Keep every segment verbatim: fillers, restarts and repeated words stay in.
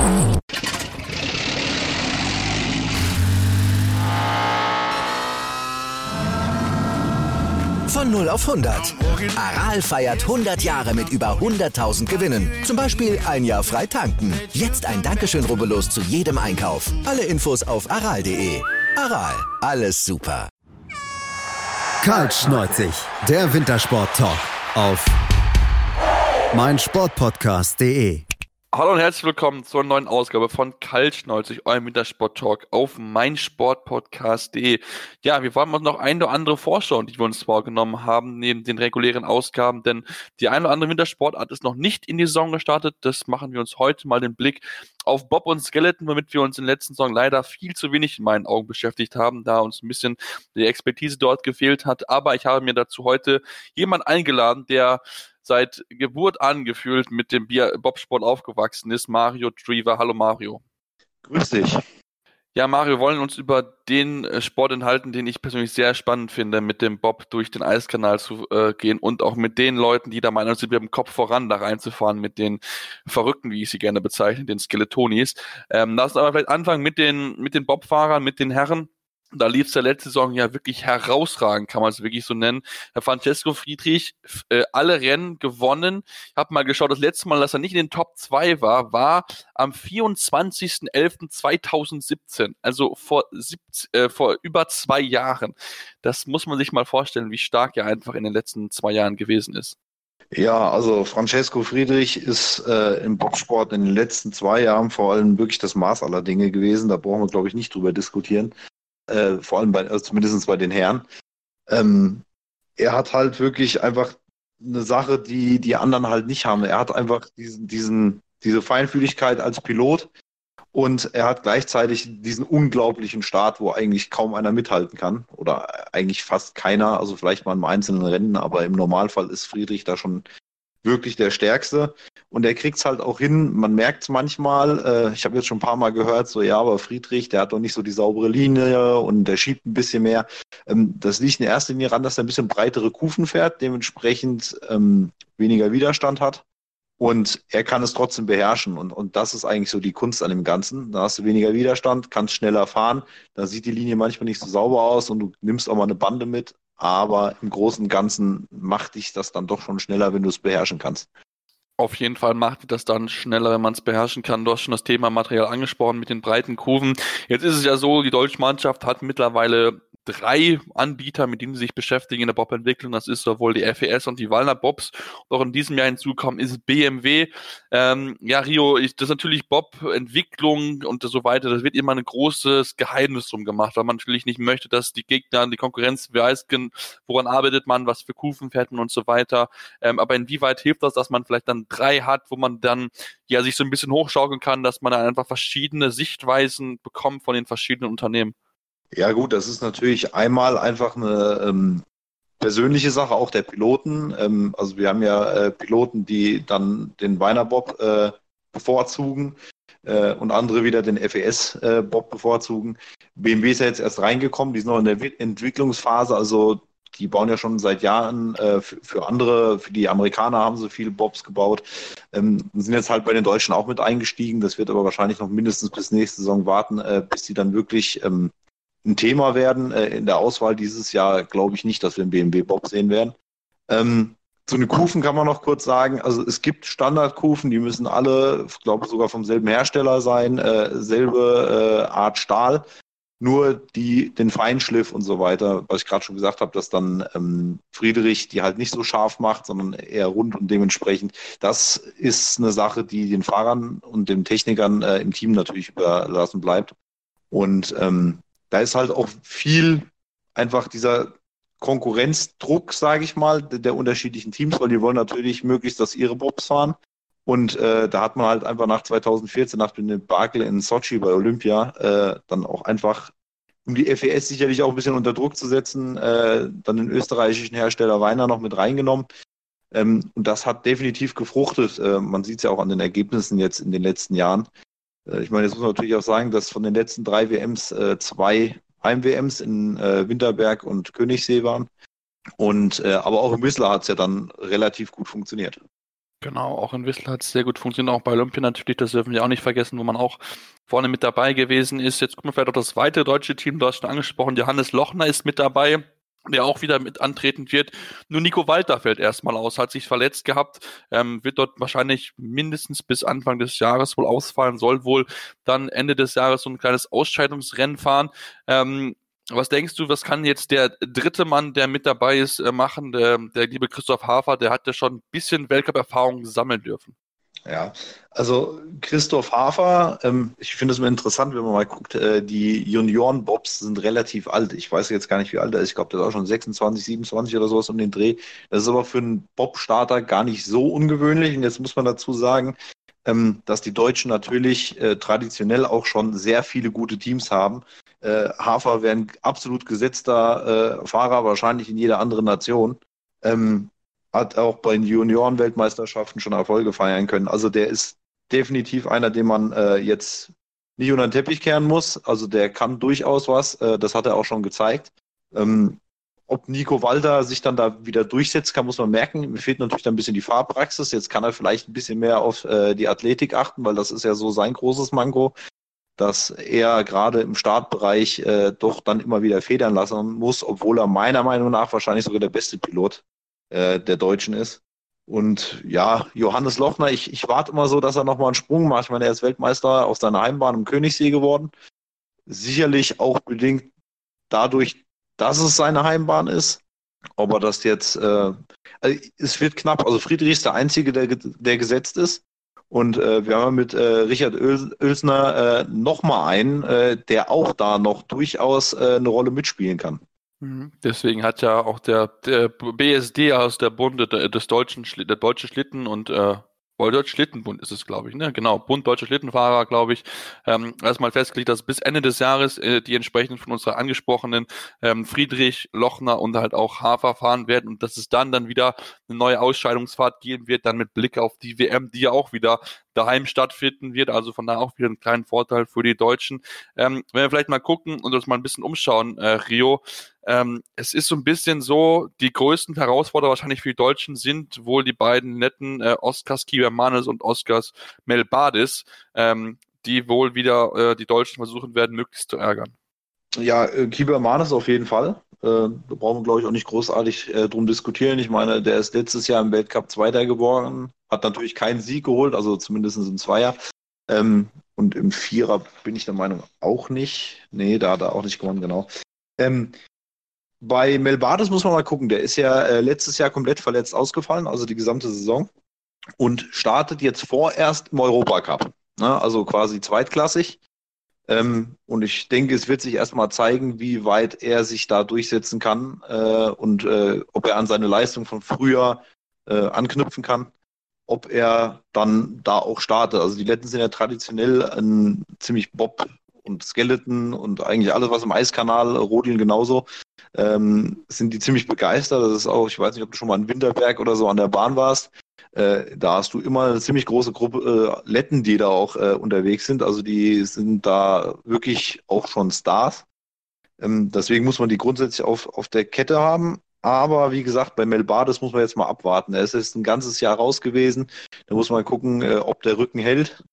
Von null auf hundert. Aral feiert hundert Jahre mit über hunderttausend Gewinnen. Zum Beispiel ein Jahr frei tanken. Jetzt ein Dankeschön, rubbellos zu jedem Einkauf. Alle Infos auf aral punkt de. Aral, alles super. Kaltschneuzig, der Wintersport-Talk auf meinsportpodcast punkt de. Hallo und herzlich willkommen zur neuen Ausgabe von Kaltschneuzig, eurem Wintersport-Talk auf meinsportpodcast punkt de. Ja, wir wollen uns noch eine oder andere Vorschau, die wir uns vorgenommen haben, neben den regulären Ausgaben, denn die eine oder andere Wintersportart ist noch nicht in die Saison gestartet. Das machen wir uns heute mal den Blick auf Bob und Skeleton, womit wir uns in der letzten Saison leider viel zu wenig in meinen Augen beschäftigt haben, da uns ein bisschen die Expertise dort gefehlt hat. Aber ich habe mir dazu heute jemanden eingeladen, der seit Geburt an gefühlt mit dem Bobsport aufgewachsen ist, Mario Drever. Hallo Mario. Grüß dich. Ja, Mario, wir wollen uns über den Sport enthalten, den ich persönlich sehr spannend finde, mit dem Bob durch den Eiskanal zu äh, gehen und auch mit den Leuten, die da meinen, sie mit dem Kopf voran da reinzufahren, mit den Verrückten, wie ich sie gerne bezeichne, den Skeletonis. Ähm, lass uns aber vielleicht anfangen mit den, mit den Bobfahrern, mit den Herren. Da lief es ja letzte Saison ja wirklich herausragend, kann man es wirklich so nennen. Herr Francesco Friedrich, äh, alle Rennen gewonnen. Ich habe mal geschaut, das letzte Mal, dass er nicht in den Top zwei war, war am vierundzwanzigsten elften zweitausendsiebzehn. Also vor, siebzehn, äh, vor über zwei Jahren. Das muss man sich mal vorstellen, wie stark er einfach in den letzten zwei Jahren gewesen ist. Ja, also Francesco Friedrich ist äh, im Bobsport in den letzten zwei Jahren vor allem wirklich das Maß aller Dinge gewesen. Da brauchen wir, glaube ich, nicht drüber diskutieren. Äh, vor allem bei, also zumindest bei den Herren. Ähm, er hat halt wirklich einfach eine Sache, die die anderen halt nicht haben. Er hat einfach diesen, diesen, diese Feinfühligkeit als Pilot und er hat gleichzeitig diesen unglaublichen Start, wo eigentlich kaum einer mithalten kann oder eigentlich fast keiner, also vielleicht mal im einzelnen Rennen, aber im Normalfall ist Friedrich da schon wirklich der Stärkste. Und er kriegt es halt auch hin, man merkt es manchmal, äh, ich habe jetzt schon ein paar Mal gehört, so ja, aber Friedrich, der hat doch nicht so die saubere Linie und der schiebt ein bisschen mehr. Ähm, das liegt in erster Linie daran, dass er ein bisschen breitere Kufen fährt, dementsprechend ähm, weniger Widerstand hat. Und er kann es trotzdem beherrschen. Und, und das ist eigentlich so die Kunst an dem Ganzen. Da hast du weniger Widerstand, kannst schneller fahren. Da sieht die Linie manchmal nicht so sauber aus und du nimmst auch mal eine Bande mit. Aber im Großen und Ganzen macht dich das dann doch schon schneller, wenn du es beherrschen kannst. Auf jeden Fall macht das dann schneller, wenn man es beherrschen kann. Du hast schon das Thema Material angesprochen mit den breiten Kurven. Jetzt ist es ja so, die deutsche Mannschaft hat mittlerweile drei Anbieter, mit denen sie sich beschäftigen in der Bob-Entwicklung. Das ist sowohl die F E S und die Wallner Bobs. Und auch in diesem Jahr hinzukommen ist B M W. Ähm, ja, Rio, ich, das ist natürlich Bob-Entwicklung und so weiter. Das wird immer ein großes Geheimnis drum gemacht, weil man natürlich nicht möchte, dass die Gegner, die Konkurrenz weiß, woran arbeitet man, was für Kufen fährt man und so weiter. Ähm, aber inwieweit hilft das, dass man vielleicht dann drei hat, wo man dann ja sich so ein bisschen hochschaukeln kann, dass man dann einfach verschiedene Sichtweisen bekommt von den verschiedenen Unternehmen? Ja gut, das ist natürlich einmal einfach eine ähm, persönliche Sache auch der Piloten. Ähm, also wir haben ja äh, Piloten, die dann den Wallner Bob äh, bevorzugen äh, und andere wieder den F E S äh, Bob bevorzugen. B M W ist ja jetzt erst reingekommen, die sind noch in der Entwicklungsphase, also die bauen ja schon seit Jahren äh, für, für andere, für die Amerikaner haben sie viele Bobs gebaut, ähm, sind jetzt halt bei den Deutschen auch mit eingestiegen. Das wird aber wahrscheinlich noch mindestens bis nächste Saison warten, äh, bis die dann wirklich ähm, ein Thema werden. Äh, in der Auswahl dieses Jahr glaube ich nicht, dass wir einen B M W Bob sehen werden. Ähm, zu den Kufen kann man noch kurz sagen, also es gibt Standardkufen, die müssen alle, ich glaube sogar vom selben Hersteller sein, äh, selbe äh, Art Stahl, nur die den Feinschliff und so weiter, was ich gerade schon gesagt habe, dass dann ähm, Friedrich die halt nicht so scharf macht, sondern eher rund und dementsprechend, das ist eine Sache, die den Fahrern und den Technikern äh, im Team natürlich überlassen bleibt. Und ähm, da ist halt auch viel einfach dieser Konkurrenzdruck, sage ich mal, der, der unterschiedlichen Teams, weil die wollen natürlich möglichst, dass ihre Bobs fahren. Und äh, da hat man halt einfach nach zweitausendvierzehn, nach dem Debakel in Sochi bei Olympia, äh, dann auch einfach, um die F E S sicherlich auch ein bisschen unter Druck zu setzen, äh, dann den österreichischen Hersteller Weiner noch mit reingenommen. Ähm, und das hat definitiv gefruchtet. Äh, man sieht es ja auch an den Ergebnissen jetzt in den letzten Jahren. Ich meine, jetzt muss man natürlich auch sagen, dass von den letzten drei W Ms äh, zwei Heim-W Ms in äh, Winterberg und Königssee waren. Und äh, aber auch im Whistler hat es ja dann relativ gut funktioniert. Genau, auch in Whistler hat es sehr gut funktioniert, auch bei Olympia natürlich, das dürfen wir auch nicht vergessen, wo man auch vorne mit dabei gewesen ist. Jetzt gucken wir vielleicht auch das zweite deutsche Team, du hast schon angesprochen, Johannes Lochner ist mit dabei, der auch wieder mit antreten wird. Nur Nico Walter fällt erstmal aus, hat sich verletzt gehabt, ähm, wird dort wahrscheinlich mindestens bis Anfang des Jahres wohl ausfallen, soll wohl dann Ende des Jahres so ein kleines Ausscheidungsrennen fahren. Ähm, Was denkst du, was kann jetzt der dritte Mann, der mit dabei ist, machen? Der, der liebe Christoph Hafer, der hat ja schon ein bisschen Weltcup-Erfahrung sammeln dürfen. Ja, also Christoph Hafer, ähm, ich finde es immer interessant, wenn man mal guckt, äh, die Junioren-Bobs sind relativ alt. Ich weiß jetzt gar nicht, wie alt er ist. Ich glaube, der ist auch schon sechsundzwanzig, siebenundzwanzig oder sowas um den Dreh. Das ist aber für einen Bob-Starter gar nicht so ungewöhnlich. Und jetzt muss man dazu sagen, ähm, dass die Deutschen natürlich äh, traditionell auch schon sehr viele gute Teams haben. Äh, Hafer wäre ein absolut gesetzter äh, Fahrer, wahrscheinlich in jeder anderen Nation. Ähm, hat auch bei den Junioren-Weltmeisterschaften schon Erfolge feiern können. Also der ist definitiv einer, den man äh, jetzt nicht unter den Teppich kehren muss. Also der kann durchaus was. Äh, das hat er auch schon gezeigt. Ähm, ob Nico Walter sich dann da wieder durchsetzt, kann, muss man merken. Mir fehlt natürlich dann ein bisschen die Fahrpraxis. Jetzt kann er vielleicht ein bisschen mehr auf äh, die Athletik achten, weil das ist ja so sein großes Manko, dass er gerade im Startbereich äh, doch dann immer wieder federn lassen muss, obwohl er meiner Meinung nach wahrscheinlich sogar der beste Pilot äh, der Deutschen ist. Und ja, Johannes Lochner, ich, ich warte immer so, dass er nochmal einen Sprung macht. Ich meine, er ist Weltmeister auf seiner Heimbahn im Königssee geworden. Sicherlich auch bedingt dadurch, dass es seine Heimbahn ist. Ob er das jetzt, äh, also es wird knapp. Also Friedrich ist der Einzige, der, der gesetzt ist. Und äh, wir haben mit äh, Richard Öl, Oelsner äh, nochmal einen, äh, der auch da noch durchaus äh, eine Rolle mitspielen kann. Deswegen hat ja auch der, der B S D aus der Bund des deutschen, der Deutsche Schlitten und äh, Deutsche Schlittenbund ist es, glaube ich, ne? Genau, Bund Deutsche Schlittenfahrer, glaube ich, ähm, erstmal festgelegt, dass bis Ende des Jahres äh, die entsprechenden von uns angesprochenen ähm, Friedrich, Lochner und halt auch Hafer fahren werden und dass es dann dann wieder eine neue Ausscheidungsfahrt geben wird, dann mit Blick auf die W M, die ja auch wieder daheim stattfinden wird, also von da auch wieder einen kleinen Vorteil für die Deutschen. Ähm, wenn wir vielleicht mal gucken und uns mal ein bisschen umschauen, äh, Rio, ähm, es ist so ein bisschen so, die größten Herausforderer wahrscheinlich für die Deutschen sind wohl die beiden netten äh, Oskars Kibermanis und Oskars Melbardis, ähm, die wohl wieder äh, die Deutschen versuchen werden, möglichst zu ärgern. Ja, äh, Kibermanis auf jeden Fall. Äh, da brauchen wir, glaube ich, auch nicht großartig äh, drum diskutieren. Ich meine, der ist letztes Jahr im Weltcup Zweiter geworden, hat natürlich keinen Sieg geholt, also zumindest im Zweier. Ähm, und im Vierer bin ich der Meinung auch nicht. Nee, da hat er auch nicht gewonnen, genau. Ähm, bei Melbardis muss man mal gucken. Der ist ja äh, letztes Jahr komplett verletzt ausgefallen, also die gesamte Saison. Und startet jetzt vorerst im Europacup. Ne? Also quasi zweitklassig. Ähm, und ich denke, es wird sich erstmal zeigen, wie weit er sich da durchsetzen kann äh, und äh, ob er an seine Leistung von früher äh, anknüpfen kann, ob er dann da auch startet. Also die Letten sind ja traditionell ein ziemlich Bob und Skeleton und eigentlich alles, was im Eiskanal, Rodin genauso, ähm, sind die ziemlich begeistert. Das ist auch, ich weiß nicht, ob du schon mal in Winterberg oder so an der Bahn warst. Äh, da hast du immer eine ziemlich große Gruppe äh, Letten, die da auch äh, unterwegs sind. Also die sind da wirklich auch schon Stars. Ähm, deswegen muss man die grundsätzlich auf, auf der Kette haben. Aber wie gesagt, bei Melbardis muss man jetzt mal abwarten. Er ist jetzt ein ganzes Jahr raus gewesen. Da muss man gucken, äh, ob der Rücken hält.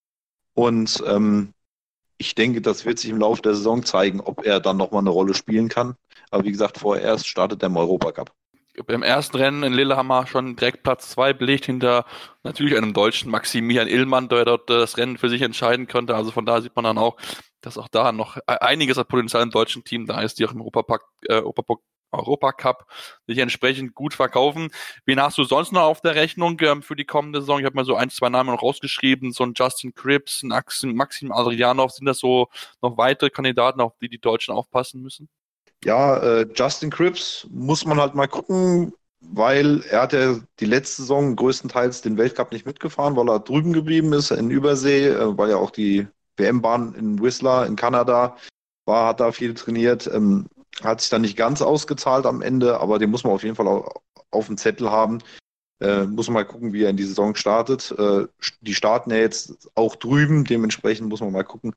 Und ähm, ich denke, das wird sich im Laufe der Saison zeigen, ob er dann nochmal eine Rolle spielen kann. Aber wie gesagt, vorerst startet er im Europacup. Beim ersten Rennen in Lillehammer schon direkt Platz zwei belegt hinter natürlich einem Deutschen, Maximilian Illmann, der dort das Rennen für sich entscheiden könnte. Also von da sieht man dann auch, dass auch da noch einiges an Potenzial im deutschen Team da ist, die auch im Europacup, äh, Europacup sich entsprechend gut verkaufen. Wen hast du sonst noch auf der Rechnung ähm, für die kommende Saison? Ich habe mal so ein, zwei Namen noch rausgeschrieben, so ein Justin Cripps, ein Axel, Maxim Adrianov. Sind das so noch weitere Kandidaten, auf die die Deutschen aufpassen müssen? Ja, äh, Justin Cripps muss man halt mal gucken, weil er hat ja die letzte Saison größtenteils den Weltcup nicht mitgefahren, weil er drüben geblieben ist in Übersee, äh, weil ja auch die W M-Bahn in Whistler in Kanada war, hat da viel trainiert, ähm, hat sich dann nicht ganz ausgezahlt am Ende, aber den muss man auf jeden Fall auch auf dem Zettel haben. Äh, muss man mal gucken, wie er in die Saison startet. Äh, die starten ja jetzt auch drüben, dementsprechend muss man mal gucken,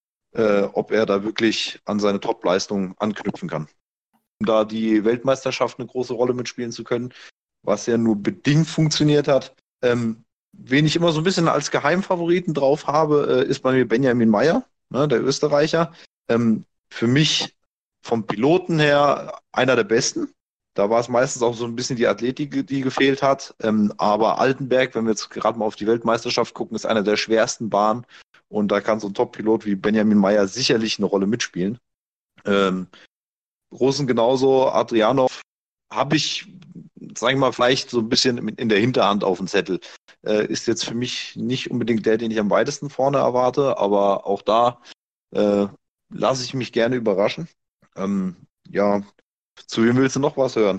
Äh, ob er da wirklich an seine Top-Leistung anknüpfen kann. Um da die Weltmeisterschaft eine große Rolle mitspielen zu können, was ja nur bedingt funktioniert hat, ähm, wen ich immer so ein bisschen als Geheimfavoriten drauf habe, äh, ist bei mir Benjamin Meyer, ne, der Österreicher. Ähm, für mich vom Piloten her einer der besten. Da war es meistens auch so ein bisschen die Athletik, die gefehlt hat. Ähm, aber Altenberg, wenn wir jetzt gerade mal auf die Weltmeisterschaft gucken, ist einer der schwersten Bahnen. Und da kann so ein Top-Pilot wie Benjamin Meyer sicherlich eine Rolle mitspielen. Ähm, Großen genauso, Adrianov habe ich, sag ich mal, vielleicht so ein bisschen in der Hinterhand auf dem Zettel. Äh, ist jetzt für mich nicht unbedingt der, den ich am weitesten vorne erwarte, aber auch da äh, lasse ich mich gerne überraschen. Ähm, ja, zu wem willst du noch was hören?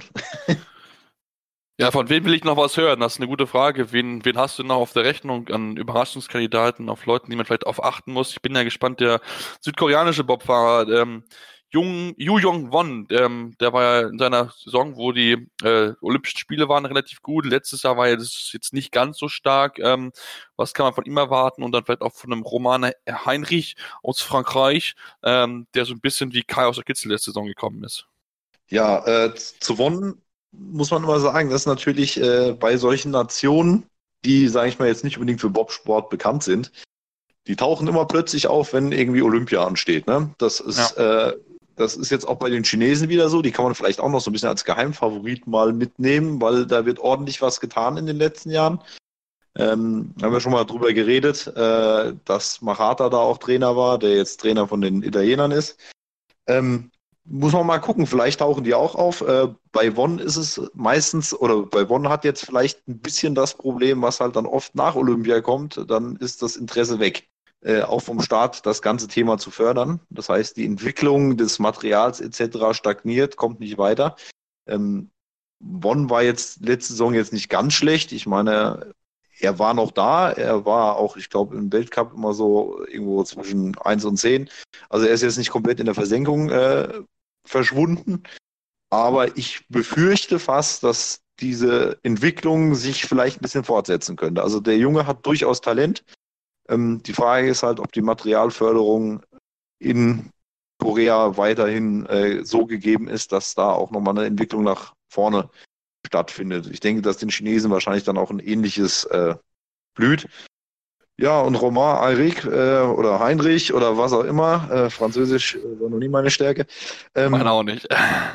Ja, von wem will ich noch was hören? Das ist eine gute Frage. Wen, wen hast du noch auf der Rechnung an Überraschungskandidaten, auf Leuten, die man vielleicht auf achten muss? Ich bin ja gespannt, der südkoreanische Bobfahrer, ähm, Jung, Yu Jong-won, ähm, der war ja in seiner Saison, wo die äh, Olympischen Spiele waren, relativ gut. Letztes Jahr war er das jetzt nicht ganz so stark. Ähm, was kann man von ihm erwarten? Und dann vielleicht auch von einem Roman Heinrich aus Frankreich, ähm, der so ein bisschen wie Kai aus der Kitzel letzte Saison gekommen ist. Ja, äh, zu Won muss man immer sagen, dass natürlich äh, bei solchen Nationen, die, sage ich mal, jetzt nicht unbedingt für Bobsport bekannt sind, die tauchen immer plötzlich auf, wenn irgendwie Olympia ansteht. Ne? Das ist, ja. äh, das ist jetzt auch bei den Chinesen wieder so. Die kann man vielleicht auch noch so ein bisschen als Geheimfavorit mal mitnehmen, weil da wird ordentlich was getan in den letzten Jahren. Ähm, haben wir schon mal drüber geredet, äh, dass Machata da auch Trainer war, der jetzt Trainer von den Italienern ist. Ähm, Muss man mal gucken, vielleicht tauchen die auch auf. Äh, bei Won ist es meistens, oder bei Won hat jetzt vielleicht ein bisschen das Problem, was halt dann oft nach Olympia kommt, dann ist das Interesse weg, äh, auch vom Staat das ganze Thema zu fördern. Das heißt, die Entwicklung des Materials et cetera stagniert, kommt nicht weiter. Ähm, Won war jetzt letzte Saison jetzt nicht ganz schlecht. Ich meine, er war noch da, er war auch, ich glaube, im Weltcup immer so irgendwo zwischen eins und zehn. Also er ist jetzt nicht komplett in der Versenkung äh, verschwunden. Aber ich befürchte fast, dass diese Entwicklung sich vielleicht ein bisschen fortsetzen könnte. Also der Junge hat durchaus Talent. Ähm, die Frage ist halt, ob die Materialförderung in Korea weiterhin äh, so gegeben ist, dass da auch nochmal eine Entwicklung nach vorne stattfindet. Ich denke, dass den Chinesen wahrscheinlich dann auch ein ähnliches äh, blüht. Ja, und Romain Heinrich äh, oder Heinrich oder was auch immer, äh, Französisch äh, war noch nie meine Stärke. Ähm, meine auch nicht.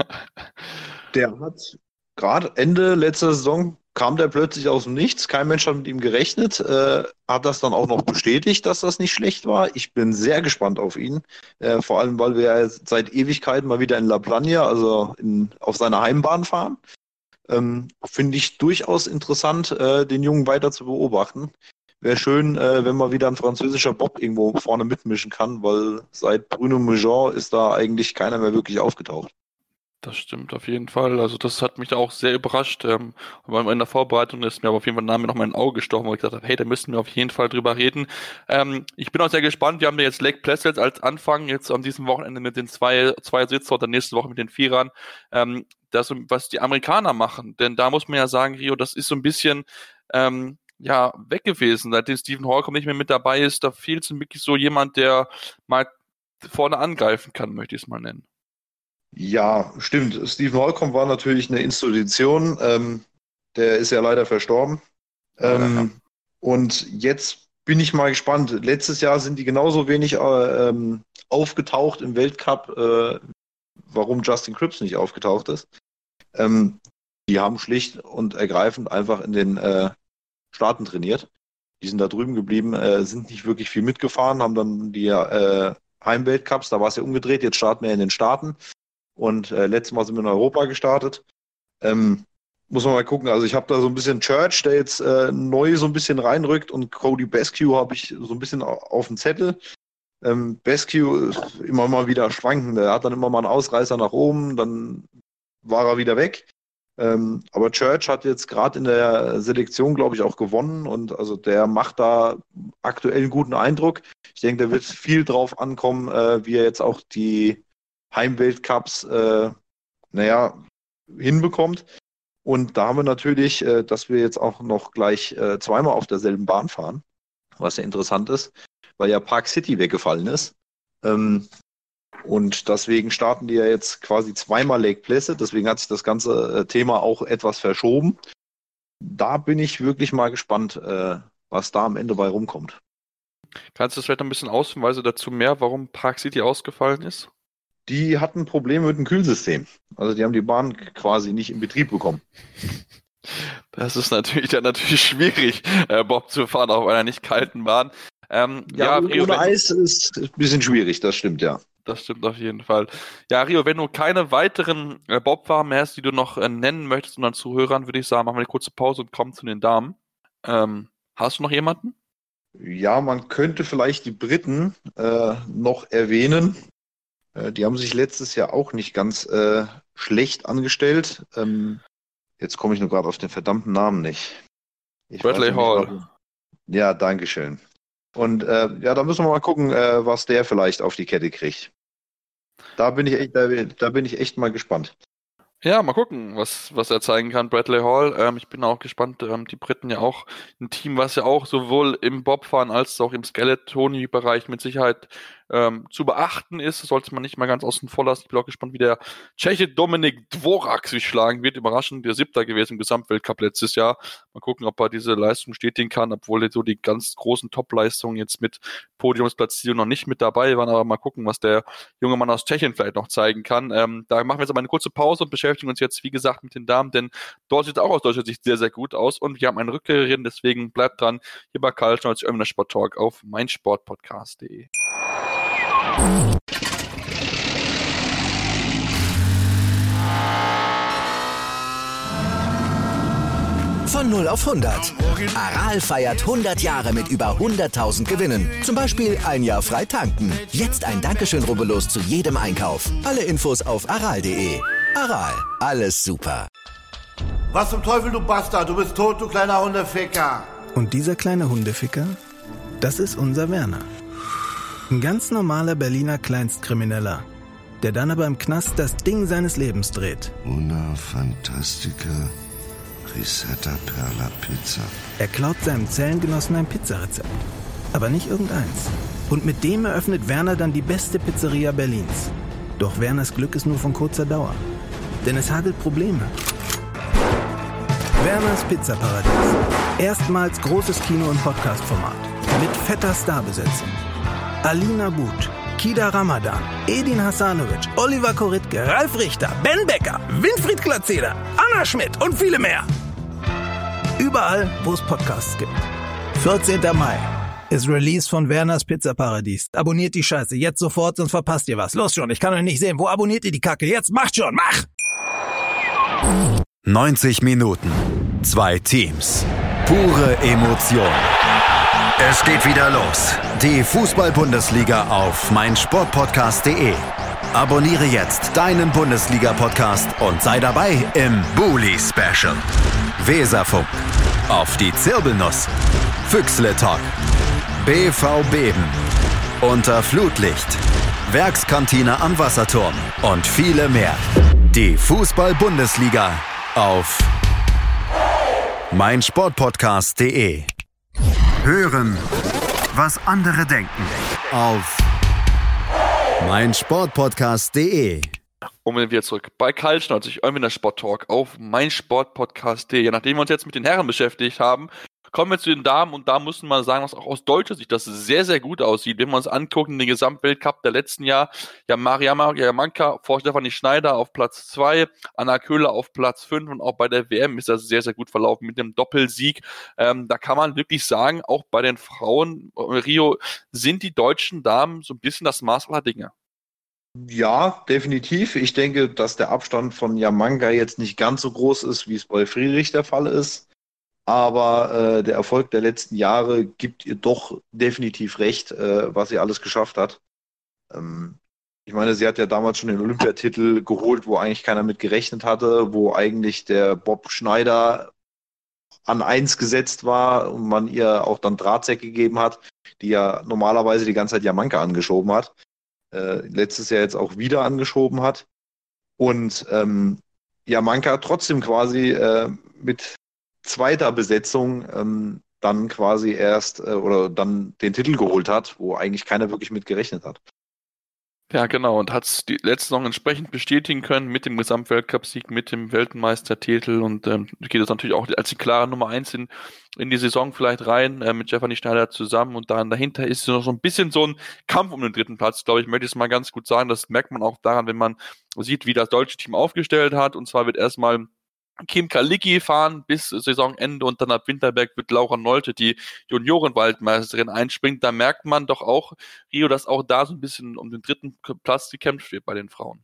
Der hat gerade Ende letzter Saison kam der plötzlich aus dem Nichts. Kein Mensch hat mit ihm gerechnet. Äh, hat das dann auch noch bestätigt, dass das nicht schlecht war. Ich bin sehr gespannt auf ihn. Äh, vor allem, weil wir ja seit Ewigkeiten mal wieder in La Plagne, also in, auf seiner Heimbahn fahren. Ähm, Finde ich durchaus interessant, äh, den Jungen weiter zu beobachten. Wäre schön, äh, wenn mal wieder ein französischer Bob irgendwo vorne mitmischen kann, weil seit Bruno Mejean ist da eigentlich keiner mehr wirklich aufgetaucht. Das stimmt auf jeden Fall. Also das hat mich auch sehr überrascht. Ähm, in der Vorbereitung ist mir aber auf jeden Fall ein Name noch mal in ein Auge gestochen, wo ich gesagt habe, hey, da müssen wir auf jeden Fall drüber reden. Ähm, ich bin auch sehr gespannt. Wir haben ja jetzt Lake Placid als Anfang, jetzt an diesem Wochenende mit den zwei, zwei Sitzer und dann nächste Woche mit den Vierern. Ähm, das, was die Amerikaner machen. Denn da muss man ja sagen, Rio, das ist so ein bisschen ähm, ja weg gewesen. Seitdem Stephen Holcomb nicht mehr mit dabei ist, da fehlt es wirklich so jemand, der mal vorne angreifen kann, möchte ich es mal nennen. Ja, stimmt. Stephen Holcomb war natürlich eine Institution. Ähm, der ist ja leider verstorben. Ähm, ja. Und jetzt bin ich mal gespannt. Letztes Jahr sind die genauso wenig äh, ähm, aufgetaucht im Weltcup, äh, warum Justin Cripps nicht aufgetaucht ist. Ähm, die haben schlicht und ergreifend einfach in den äh, Staaten trainiert. Die sind da drüben geblieben, äh, sind nicht wirklich viel mitgefahren, haben dann die äh, Heimweltcups, da war es ja umgedreht, jetzt starten wir in den Staaten. Und äh, letztes Mal sind wir in Europa gestartet. Ähm, muss man mal gucken. Also ich habe da so ein bisschen Church, der jetzt äh, neu so ein bisschen reinrückt, und Cody Beskew habe ich so ein bisschen auf dem Zettel. Ähm, Beskew ist immer mal wieder schwankend. Der hat dann immer mal einen Ausreißer nach oben, dann war er wieder weg. Ähm, aber Church hat jetzt gerade in der Selektion, glaube ich, auch gewonnen. Und also der macht da aktuell einen guten Eindruck. Ich denke, da wird viel drauf ankommen, äh, wie er jetzt auch die Heimweltcups, äh, naja, hinbekommt. Und da haben wir natürlich, äh, dass wir jetzt auch noch gleich äh, zweimal auf derselben Bahn fahren, was ja interessant ist, weil ja Park City weggefallen ist. Ähm, und deswegen starten die ja jetzt quasi zweimal Lake Placid, deswegen hat sich das ganze äh, Thema auch etwas verschoben. Da bin ich wirklich mal gespannt, äh, was da am Ende bei rumkommt. Kannst du das vielleicht noch ein bisschen ausführen, weil dazu mehr, warum Park City ausgefallen ist? Die hatten Probleme mit dem Kühlsystem. Also die haben die Bahn quasi nicht in Betrieb bekommen. Das ist natürlich dann natürlich schwierig, äh, Bob zu fahren auf einer nicht kalten Bahn. Ähm, Ja, ja, ohne Rio, wenn, Eis ist ein bisschen schwierig, das stimmt, ja. das stimmt auf jeden Fall. Ja, Rio, wenn du keine weiteren äh, Bobfahrer mehr hast, die du noch äh, nennen möchtest, unseren Zuhörern, würde ich sagen, machen wir eine kurze Pause und kommen zu den Damen. Ähm, hast du noch jemanden? Ja, man könnte vielleicht die Briten äh, noch erwähnen. Äh, die haben sich letztes Jahr auch nicht ganz äh, schlecht angestellt. Ähm, jetzt komme ich nur gerade auf den verdammten Namen nicht. Ich Bradley weiß nicht, Hall. warum. Ja, dankeschön. Und äh, ja, da müssen wir mal gucken, äh, was der vielleicht auf die Kette kriegt. Da bin ich echt, da, da bin ich echt mal gespannt. Ja, mal gucken, was, was er zeigen kann, Bradley Hall. Ähm, ich bin auch gespannt. Ähm, die Briten ja auch ein Team, was ja auch sowohl im Bobfahren als auch im Skeleton-Bereich mit Sicherheit ähm, zu beachten ist. Das sollte man nicht mal ganz außen vor lassen. Ich bin auch gespannt, wie der Tscheche Dominik Dvorak sich schlagen wird. Überraschend, der Siebter gewesen im Gesamtweltcup letztes Jahr. Mal gucken, ob er diese Leistung stetigen kann, obwohl so die ganz großen Top-Leistungen jetzt mit Podiumsplatzierung noch nicht mit dabei waren. Aber mal gucken, was der junge Mann aus Tschechien vielleicht noch zeigen kann. Ähm, da machen wir jetzt aber eine kurze Pause und beschäftigen uns jetzt, wie gesagt, mit den Damen, denn dort sieht es auch aus deutscher Sicht sehr, sehr gut aus und wir haben eine Rückkehrerin, deswegen bleibt dran, hier bei Karl Schnolz, Ömner Sport Talk auf meinsportpodcast punkt de. Von null auf hundert. Aral feiert hundert Jahre mit über hunderttausend Gewinnen. Zum Beispiel ein Jahr frei tanken. Jetzt ein Dankeschön, rubbellos zu jedem Einkauf. Alle Infos auf aral punkt de. Aral, alles super. Was zum Teufel, du Bastard? Du bist tot, du kleiner Hundeficker. Und dieser kleine Hundeficker, das ist unser Werner. Ein ganz normaler Berliner Kleinstkrimineller, der dann aber im Knast das Ding seines Lebens dreht. Una Fantastica Risetta Perla Pizza. Er klaut seinem Zellengenossen ein Pizzarezept. Aber nicht irgendeins. Und mit dem eröffnet Werner dann die beste Pizzeria Berlins. Doch Werners Glück ist nur von kurzer Dauer. Denn es hagelt Probleme. Werners Pizzaparadies. Erstmals großes Kino- und Podcast-Format. Mit fetter Starbesetzung. Alina But, Kida Ramadan, Edin Hasanovic, Oliver Koritke, Ralf Richter, Ben Becker, Winfried Glatzeder, Anna Schmidt und viele mehr. Überall, wo es Podcasts gibt. vierzehnten Mai ist Release von Werners Pizzaparadies. Abonniert die Scheiße jetzt sofort, sonst verpasst ihr was. Los schon, ich kann euch nicht sehen. Wo abonniert ihr die Kacke? Jetzt macht schon, mach! neunzig Minuten. Zwei Teams. Pure Emotion. Es geht wieder los. Die Fußball-Bundesliga auf meinsportpodcast punkt de. Abonniere jetzt deinen Bundesliga-Podcast und sei dabei im Bully-Special. Weserfunk. Auf die Zirbelnuss. Füchsle Talk. B V Beben. Unter Flutlicht. Werkskantine am Wasserturm. Und viele mehr. Die Fußball-Bundesliga auf meinsportpodcast punkt de. Hören, was andere denken. Auf meinsportpodcast punkt de. Und wir wieder zurück bei Karl Schnolz, Ömner Sport Talk auf meinsportpodcast punkt de. Ja, nachdem wir uns jetzt mit den Herren beschäftigt haben, kommen wir zu den Damen und da müssen wir sagen, dass auch aus deutscher Sicht das sehr, sehr gut aussieht. Wenn wir uns angucken, den Gesamtweltcup der letzten Jahr, ja, Mariama Jamanka vor Stefanie Schneider auf Platz zwei, Anna Köhler auf Platz fünf und auch bei der W M ist das sehr, sehr gut verlaufen mit dem Doppelsieg. Ähm, da kann man wirklich sagen, auch bei den Frauen, Rio, sind die deutschen Damen so ein bisschen das Maß aller Dinge. Ja, definitiv. Ich denke, dass der Abstand von Jamanka jetzt nicht ganz so groß ist, wie es bei Friedrich der Fall ist. Aber äh, der Erfolg der letzten Jahre gibt ihr doch definitiv recht, äh, was sie alles geschafft hat. Ähm, ich meine, sie hat ja damals schon den Olympiatitel geholt, wo eigentlich keiner mit gerechnet hatte, wo eigentlich der Bob Schneider an eins gesetzt war und man ihr auch dann Drahtsäcke gegeben hat, die ja normalerweise die ganze Zeit Jamanka angeschoben hat. Äh, letztes Jahr jetzt auch wieder angeschoben hat. Und ähm, Jamanka trotzdem quasi äh, mit zweiter Besetzung ähm, dann quasi erst äh, oder dann den Titel geholt hat, wo eigentlich keiner wirklich mit gerechnet hat. Ja, genau, und hat es die letzte Saison entsprechend bestätigen können mit dem Gesamtweltcup-Sieg, mit dem Weltmeistertitel und ähm, geht es natürlich auch als die klare Nummer eins in, in die Saison vielleicht rein, äh, mit Stefanie Schneider zusammen und dann dahinter ist noch so ein bisschen so ein Kampf um den dritten Platz, glaube ich, möchte ich es mal ganz gut sagen, das merkt man auch daran, wenn man sieht, wie das deutsche Team aufgestellt hat, und zwar wird erstmal Kim Kalicki fahren bis Saisonende und dann ab Winterberg wird Laura Nolte, die Juniorenwaldmeisterin, einspringt. Da merkt man doch auch, Rio, dass auch da so ein bisschen um den dritten Platz gekämpft wird bei den Frauen.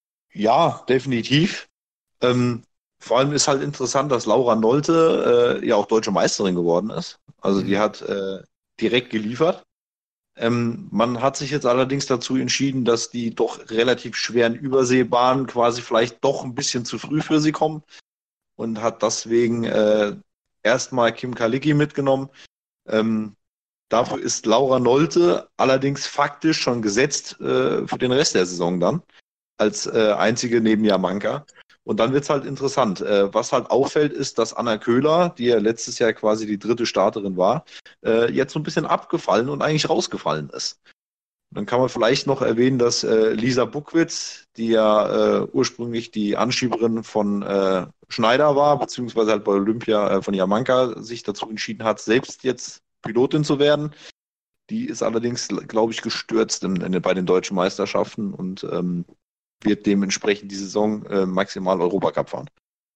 Ja, definitiv. Ähm, vor allem ist halt interessant, dass Laura Nolte äh, ja auch deutsche Meisterin geworden ist. Also mhm. die hat äh, direkt geliefert. Ähm, man hat sich jetzt allerdings dazu entschieden, dass die doch relativ schweren Überseebahnen quasi vielleicht doch ein bisschen zu früh für sie kommen. Und hat deswegen äh, erstmal Kim Kalicki mitgenommen. Ähm, dafür ist Laura Nolte allerdings faktisch schon gesetzt äh, für den Rest der Saison dann, als äh, einzige neben Jamanka. Und dann wird's halt interessant. Äh, was halt auffällt, ist, dass Anna Köhler, die ja letztes Jahr quasi die dritte Starterin war, äh, jetzt so ein bisschen abgefallen und eigentlich rausgefallen ist. Dann kann man vielleicht noch erwähnen, dass äh, Lisa Buckwitz, die ja äh, ursprünglich die Anschieberin von äh, Schneider war, beziehungsweise halt bei Olympia äh, von Jamanka sich dazu entschieden hat, selbst jetzt Pilotin zu werden. Die ist allerdings, glaube ich, gestürzt in, in, bei den deutschen Meisterschaften und ähm, wird dementsprechend die Saison äh, maximal Europacup fahren.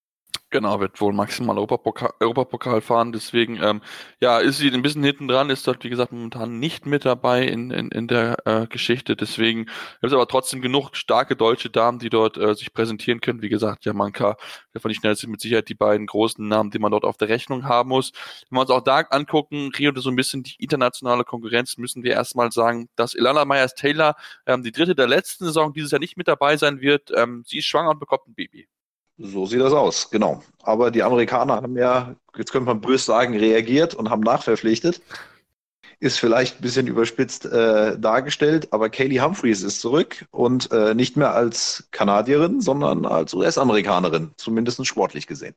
Genau, wird wohl maximal Europapokal, Europapokal fahren, deswegen ähm, ja, ist sie ein bisschen hinten dran, ist dort, wie gesagt, momentan nicht mit dabei in, in, in der äh, Geschichte, deswegen gibt es aber trotzdem genug starke deutsche Damen, die dort äh, sich präsentieren können, wie gesagt, Jamanka, Stefanie Schneider sind mit Sicherheit die beiden großen Namen, die man dort auf der Rechnung haben muss. Wenn wir uns auch da angucken, Rio, so ein bisschen die internationale Konkurrenz, müssen wir erstmal sagen, dass Ilana Meyers-Taylor, ähm, die dritte der letzten Saison, dieses Jahr nicht mit dabei sein wird, ähm, sie ist schwanger und bekommt ein Baby. So sieht das aus, genau. Aber die Amerikaner haben ja, jetzt könnte man böse sagen, reagiert und haben nachverpflichtet. Ist vielleicht ein bisschen überspitzt äh, dargestellt, aber Kaylee Humphries ist zurück und äh, nicht mehr als Kanadierin, sondern als U S-Amerikanerin, zumindest sportlich gesehen.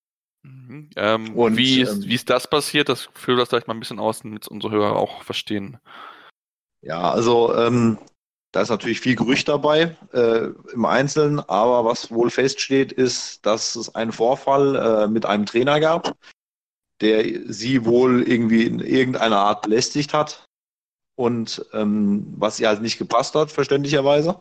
Mhm. Ähm, und wie, ist, ähm, wie ist das passiert? Das führt das vielleicht mal ein bisschen aus, damit unsere Hörer auch verstehen. Ja, also ähm, da ist natürlich viel Gerücht dabei äh, im Einzelnen, aber was wohl feststeht, ist, dass es einen Vorfall äh, mit einem Trainer gab, der sie wohl irgendwie in irgendeiner Art belästigt hat und ähm, was ihr halt nicht gepasst hat, verständlicherweise.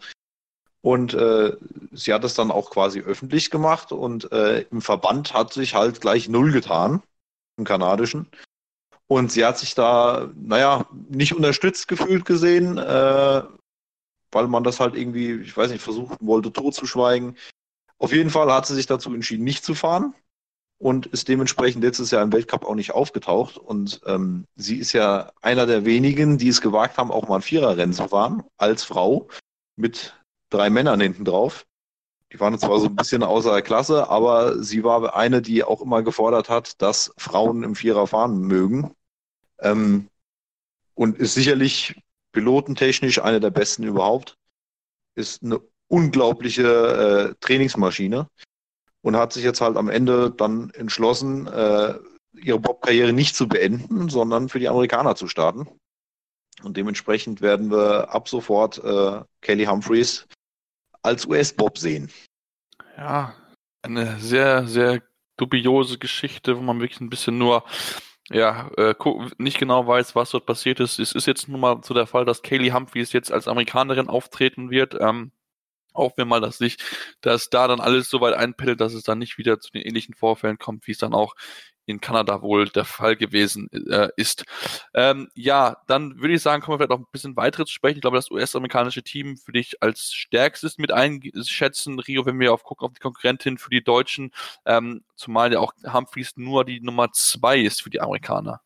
Und äh, sie hat es dann auch quasi öffentlich gemacht und äh, im Verband hat sich halt gleich null getan, im kanadischen. Und sie hat sich da, naja, nicht unterstützt gefühlt gesehen, äh, weil man das halt irgendwie, ich weiß nicht, versuchen wollte, totzuschweigen. Auf jeden Fall hat sie sich dazu entschieden, nicht zu fahren und ist dementsprechend letztes Jahr im Weltcup auch nicht aufgetaucht. Und ähm, sie ist ja einer der wenigen, die es gewagt haben, auch mal ein Viererrennen zu fahren, als Frau, mit drei Männern hinten drauf. Die waren zwar so ein bisschen außer der Klasse, aber sie war eine, die auch immer gefordert hat, dass Frauen im Vierer fahren mögen. Ähm, und ist sicherlich pilotentechnisch eine der besten überhaupt. Ist eine unglaubliche äh, Trainingsmaschine und hat sich jetzt halt am Ende dann entschlossen, äh, ihre Bob-Karriere nicht zu beenden, sondern für die Amerikaner zu starten. Und dementsprechend werden wir ab sofort äh, Kaylee Humphries als U S-Bob sehen. Ja, eine sehr, sehr dubiose Geschichte, wo man wirklich ein bisschen nur ja, äh, nicht genau weiß, was dort passiert ist. Es ist jetzt nun mal so der Fall, dass Kaylee Humphries jetzt als Amerikanerin auftreten wird. Ähm, hoffen wir mal, dass sich, dass da dann alles so weit einpendelt, dass es dann nicht wieder zu den ähnlichen Vorfällen kommt, wie es dann auch in Kanada wohl der Fall gewesen äh, ist. Ähm, ja, dann würde ich sagen, kommen wir vielleicht auch ein bisschen weiter zu sprechen. Ich glaube, das U S-amerikanische Team würde ich als stärkstes mit einschätzen. Rio, wenn wir auf gucken auf die Konkurrentin für die Deutschen, ähm, zumal ja auch Humphries nur die Nummer zwei ist für die Amerikaner.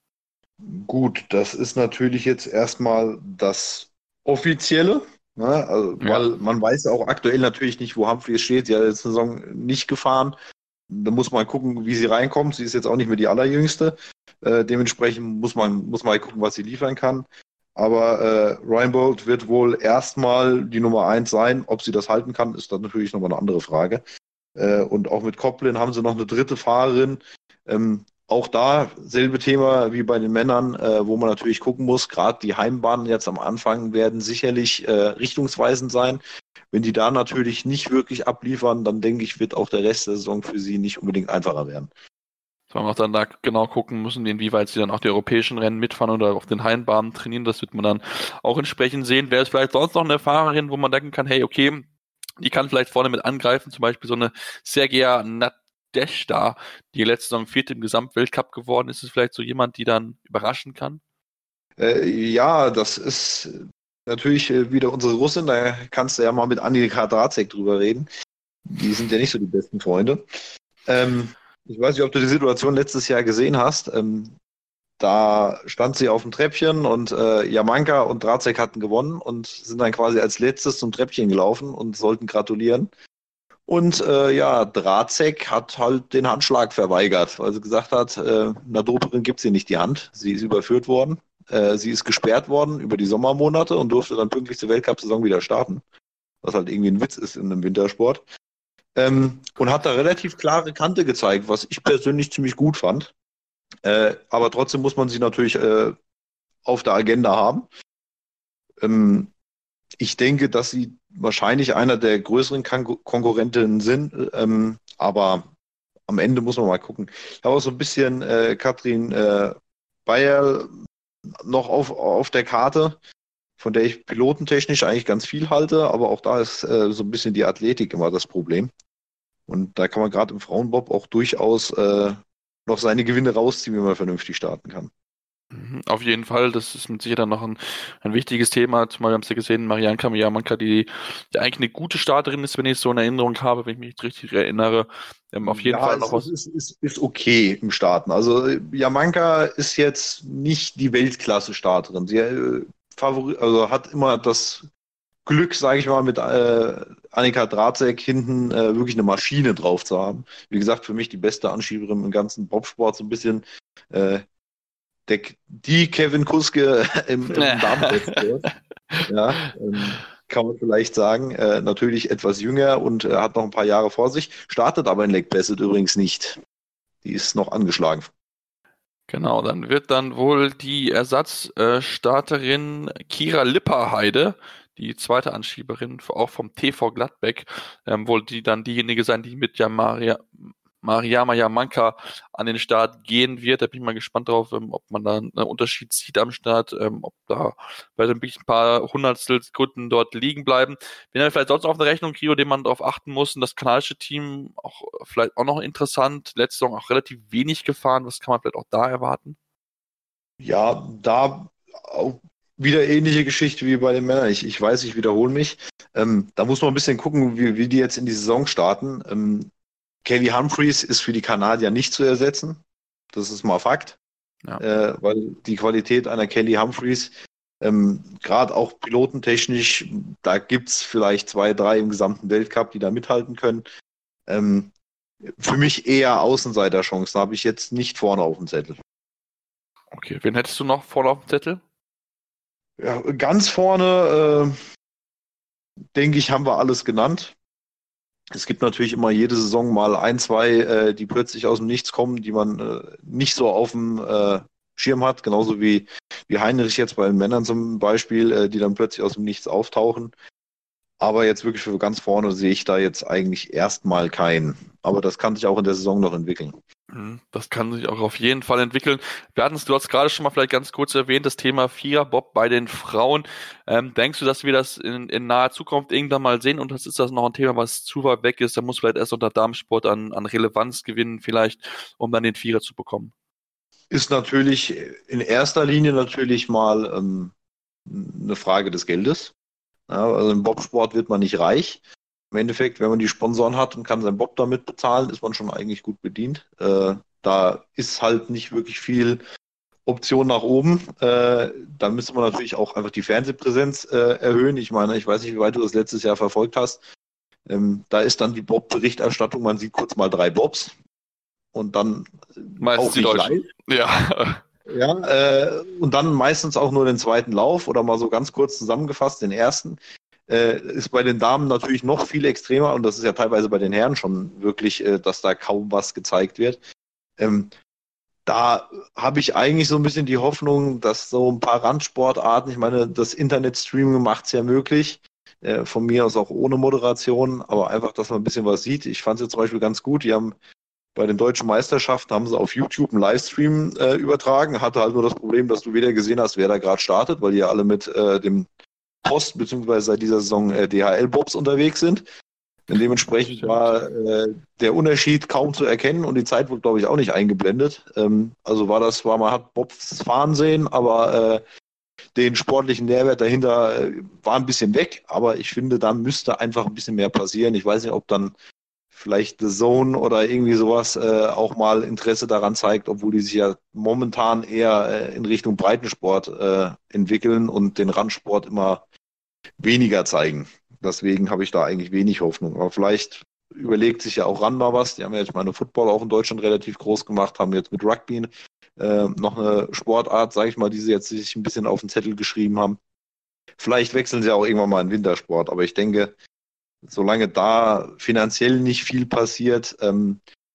Gut, das ist natürlich jetzt erstmal das Offizielle, ne? Also, ja. Weil man weiß ja auch aktuell natürlich nicht, wo Humphries steht. Sie hat jetzt eine Saison nicht gefahren. Da muss man gucken, wie sie reinkommt. Sie ist jetzt auch nicht mehr die allerjüngste. Äh, dementsprechend muss man, muss man gucken, was sie liefern kann. Aber äh, Ryan Bolt wird wohl erstmal die Nummer eins sein. Ob sie das halten kann, ist dann natürlich nochmal eine andere Frage. Äh, und auch mit Coplin haben sie noch eine dritte Fahrerin. Ähm, auch da selbe Thema wie bei den Männern, äh, wo man natürlich gucken muss, gerade die Heimbahnen jetzt am Anfang werden sicherlich äh, richtungsweisend sein. Wenn die da natürlich nicht wirklich abliefern, dann denke ich, wird auch der Rest der Saison für sie nicht unbedingt einfacher werden. Weil wir auch dann da genau gucken müssen, inwieweit sie dann auch die europäischen Rennen mitfahren oder auf den Heimbahnen trainieren. Das wird man dann auch entsprechend sehen. Wer ist vielleicht sonst noch eine Fahrerin, wo man denken kann, hey, okay, die kann vielleicht vorne mit angreifen. Zum Beispiel so eine Sergeja Nadezhda, die letzte Saison vierte im Gesamtweltcup geworden ist. Ist es vielleicht so jemand, die dann überraschen kann? Äh, ja, das ist natürlich äh, wieder unsere Russin. Da kannst du ja mal mit Annika Dracek drüber reden. Die sind ja nicht so die besten Freunde. Ähm, Ich weiß nicht, ob du die Situation letztes Jahr gesehen hast. Ähm, da stand sie auf dem Treppchen und äh, Jamanka und Dracek hatten gewonnen und sind dann quasi als letztes zum Treppchen gelaufen und sollten gratulieren. Und äh, ja, Dracek hat halt den Handschlag verweigert, weil sie gesagt hat, äh, einer Doperin gibt sie nicht die Hand. Sie ist überführt worden. Äh, sie ist gesperrt worden über die Sommermonate und durfte dann pünktlich zur Weltcup-Saison wieder starten. Was halt irgendwie ein Witz ist in einem Wintersport. Ähm, und hat da relativ klare Kante gezeigt, was ich persönlich ziemlich gut fand. Äh, aber trotzdem muss man sie natürlich äh, auf der Agenda haben. Ähm, ich denke, dass sie wahrscheinlich einer der größeren Kon- Konkurrentinnen sind, ähm, aber am Ende muss man mal gucken. Ich habe auch so ein bisschen äh, Katrin äh, Bayer noch auf, auf der Karte, von der ich pilotentechnisch eigentlich ganz viel halte, aber auch da ist äh, so ein bisschen die Athletik immer das Problem. Und da kann man gerade im Frauenbob auch durchaus äh, noch seine Gewinne rausziehen, wenn man vernünftig starten kann. Auf jeden Fall, das ist mit Sicherheit dann noch ein, ein wichtiges Thema. Zumal wir haben es ja gesehen, Marianka Jamanka, die, die eigentlich eine gute Starterin ist, wenn ich es so in Erinnerung habe, wenn ich mich richtig erinnere. Ähm, auf jeden ja, Fall noch es was. Ist, ist, ist okay im Starten. Also Jamanka ist jetzt nicht die Weltklasse-Starterin. Sie äh, favori- also hat immer das Glück, sage ich mal, mit äh, Annika Dracek hinten äh, wirklich eine Maschine drauf zu haben. Wie gesagt, für mich die beste Anschieberin im ganzen Bobsport, so ein bisschen äh, der, die Kevin Kuske im, im Damensport. Ja, ähm, kann man vielleicht sagen. Äh, natürlich etwas jünger und äh, hat noch ein paar Jahre vor sich, startet aber in Lake Placid übrigens nicht. Die ist noch angeschlagen. Genau, dann wird dann wohl die Ersatzstarterin äh, Kira Lipperheide, die zweite Anschieberin, auch vom T V Gladbeck, ähm, wohl die dann diejenige sein, die mit Maria, Mariama Jamanka an den Start gehen wird. Da bin ich mal gespannt drauf, ähm, ob man da einen Unterschied sieht am Start, ähm, ob da bei so ein paar Hundertstel Sekunden dort liegen bleiben. Wenn dann vielleicht sonst auf eine Rechnung, Krio, den man darauf achten muss, und das kanadische Team auch vielleicht auch noch interessant. Letzte Saison auch relativ wenig gefahren. Was kann man vielleicht auch da erwarten? Ja, da auch wieder ähnliche Geschichte wie bei den Männern. Ich, ich weiß, ich wiederhole mich. Ähm, da muss man ein bisschen gucken, wie, wie die jetzt in die Saison starten. Ähm, Kelly Humphreys ist für die Kanadier nicht zu ersetzen. Das ist mal Fakt. Ja. Äh, weil die Qualität einer Kelly Humphreys, ähm, gerade auch pilotentechnisch, da gibt es vielleicht zwei, drei im gesamten Weltcup, die da mithalten können. Ähm, für mich eher Außenseiterchancen. Da habe ich jetzt nicht vorne auf dem Zettel. Okay, wen hättest du noch vorne auf dem Zettel? Ja, ganz vorne, äh, denke ich, haben wir alles genannt. Es gibt natürlich immer jede Saison mal ein, zwei, äh, die plötzlich aus dem Nichts kommen, die man äh, nicht so auf dem äh, Schirm hat. Genauso wie, wie Heinrich jetzt bei den Männern zum Beispiel, äh, die dann plötzlich aus dem Nichts auftauchen. Aber jetzt wirklich für ganz vorne sehe ich da jetzt eigentlich erstmal keinen. Aber das kann sich auch in der Saison noch entwickeln. Das kann sich auch auf jeden Fall entwickeln. Wir hatten es, du hast gerade schon mal vielleicht ganz kurz erwähnt, das Thema Viererbob bei den Frauen. Ähm, denkst du, dass wir das in, in naher Zukunft irgendwann mal sehen? Und das ist das noch ein Thema, was zu weit weg ist? Da muss vielleicht erst unter Damensport an, an Relevanz gewinnen, vielleicht, um dann den Vierer zu bekommen. Ist natürlich in erster Linie natürlich mal ähm, eine Frage des Geldes. Ja, also im Bobsport wird man nicht reich. Im Endeffekt, wenn man die Sponsoren hat und kann seinen Bob damit bezahlen, ist man schon eigentlich gut bedient. Äh, da ist halt nicht wirklich viel Option nach oben. Äh, da müsste man natürlich auch einfach die Fernsehpräsenz äh, erhöhen. Ich meine, ich weiß nicht, wie weit du das letztes Jahr verfolgt hast. Ähm, da ist dann die Bob-Berichterstattung, man sieht kurz mal drei Bobs und dann meistens auch die nicht Deutschen. live. Ja. Ja, äh, und dann meistens auch nur den zweiten Lauf oder mal so ganz kurz zusammengefasst den ersten. Äh, ist bei den Damen natürlich noch viel extremer und das ist ja teilweise bei den Herren schon wirklich, äh, dass da kaum was gezeigt wird. Ähm, da habe ich eigentlich so ein bisschen die Hoffnung, dass so ein paar Randsportarten, ich meine, das Internet-Streaming macht es ja möglich, äh, von mir aus auch ohne Moderation, aber einfach, dass man ein bisschen was sieht. Ich fand es jetzt zum Beispiel ganz gut, die haben bei den deutschen Meisterschaften haben sie auf YouTube einen Livestream äh, übertragen, hatte halt nur das Problem, dass du weder gesehen hast, wer da gerade startet, weil die ja alle mit äh, dem Post, beziehungsweise seit dieser Saison äh, D H L-Bobs unterwegs sind. Und dementsprechend war äh, der Unterschied kaum zu erkennen und die Zeit wurde, glaube ich, auch nicht eingeblendet. Ähm, also war das, war man hat Bobs fahren sehen, aber äh, den sportlichen Nährwert dahinter äh, war ein bisschen weg. Aber ich finde, da müsste einfach ein bisschen mehr passieren. Ich weiß nicht, ob dann vielleicht The Zone oder irgendwie sowas äh, auch mal Interesse daran zeigt, obwohl die sich ja momentan eher äh, in Richtung Breitensport äh, entwickeln und den Randsport immer weniger zeigen. Deswegen habe ich da eigentlich wenig Hoffnung. Aber vielleicht überlegt sich ja auch RAN mal was. Die haben ja jetzt meine Football auch in Deutschland relativ groß gemacht, haben jetzt mit Rugby äh, noch eine Sportart, sage ich mal, die sie jetzt sich ein bisschen auf den Zettel geschrieben haben. Vielleicht wechseln sie auch irgendwann mal in Wintersport. Aber ich denke, solange da finanziell nicht viel passiert, ähm,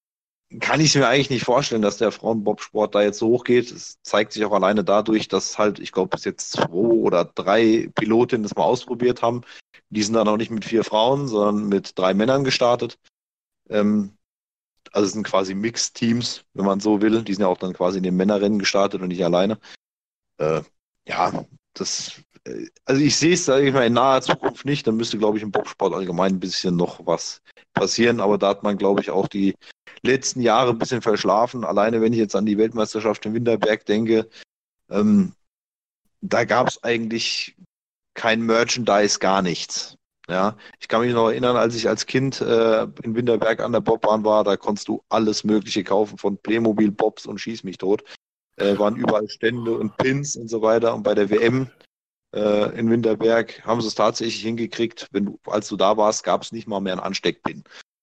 kann ich es mir eigentlich nicht vorstellen, dass der Frauenbobsport da jetzt so hoch geht. Es zeigt sich auch alleine dadurch, dass halt, ich glaube, bis jetzt zwei oder drei Pilotinnen das mal ausprobiert haben. Die sind dann auch nicht mit vier Frauen, sondern mit drei Männern gestartet. Ähm, also es sind quasi Mixed-Teams, wenn man so will. Die sind ja auch dann quasi in den Männerrennen gestartet und nicht alleine. Äh, ja, das, äh, also ich sehe es, sage ich mal, in naher Zukunft nicht. Dann müsste, glaube ich, im Bobsport allgemein ein bisschen noch was passieren. Aber da hat man, glaube ich, auch die letzten Jahre ein bisschen verschlafen. Alleine, wenn ich jetzt an die Weltmeisterschaft in Winterberg denke, ähm, da gab es eigentlich kein Merchandise, gar nichts. Ja, ich kann mich noch erinnern, als ich als Kind äh, in Winterberg an der Bobbahn war, da konntest du alles Mögliche kaufen, von Playmobil, Bobs und Schieß mich tot. Äh, waren überall Stände und Pins und so weiter. Und bei der W M äh, in Winterberg haben sie es tatsächlich hingekriegt. Wenn du, als du da warst, gab es nicht mal mehr einen Ansteckpin.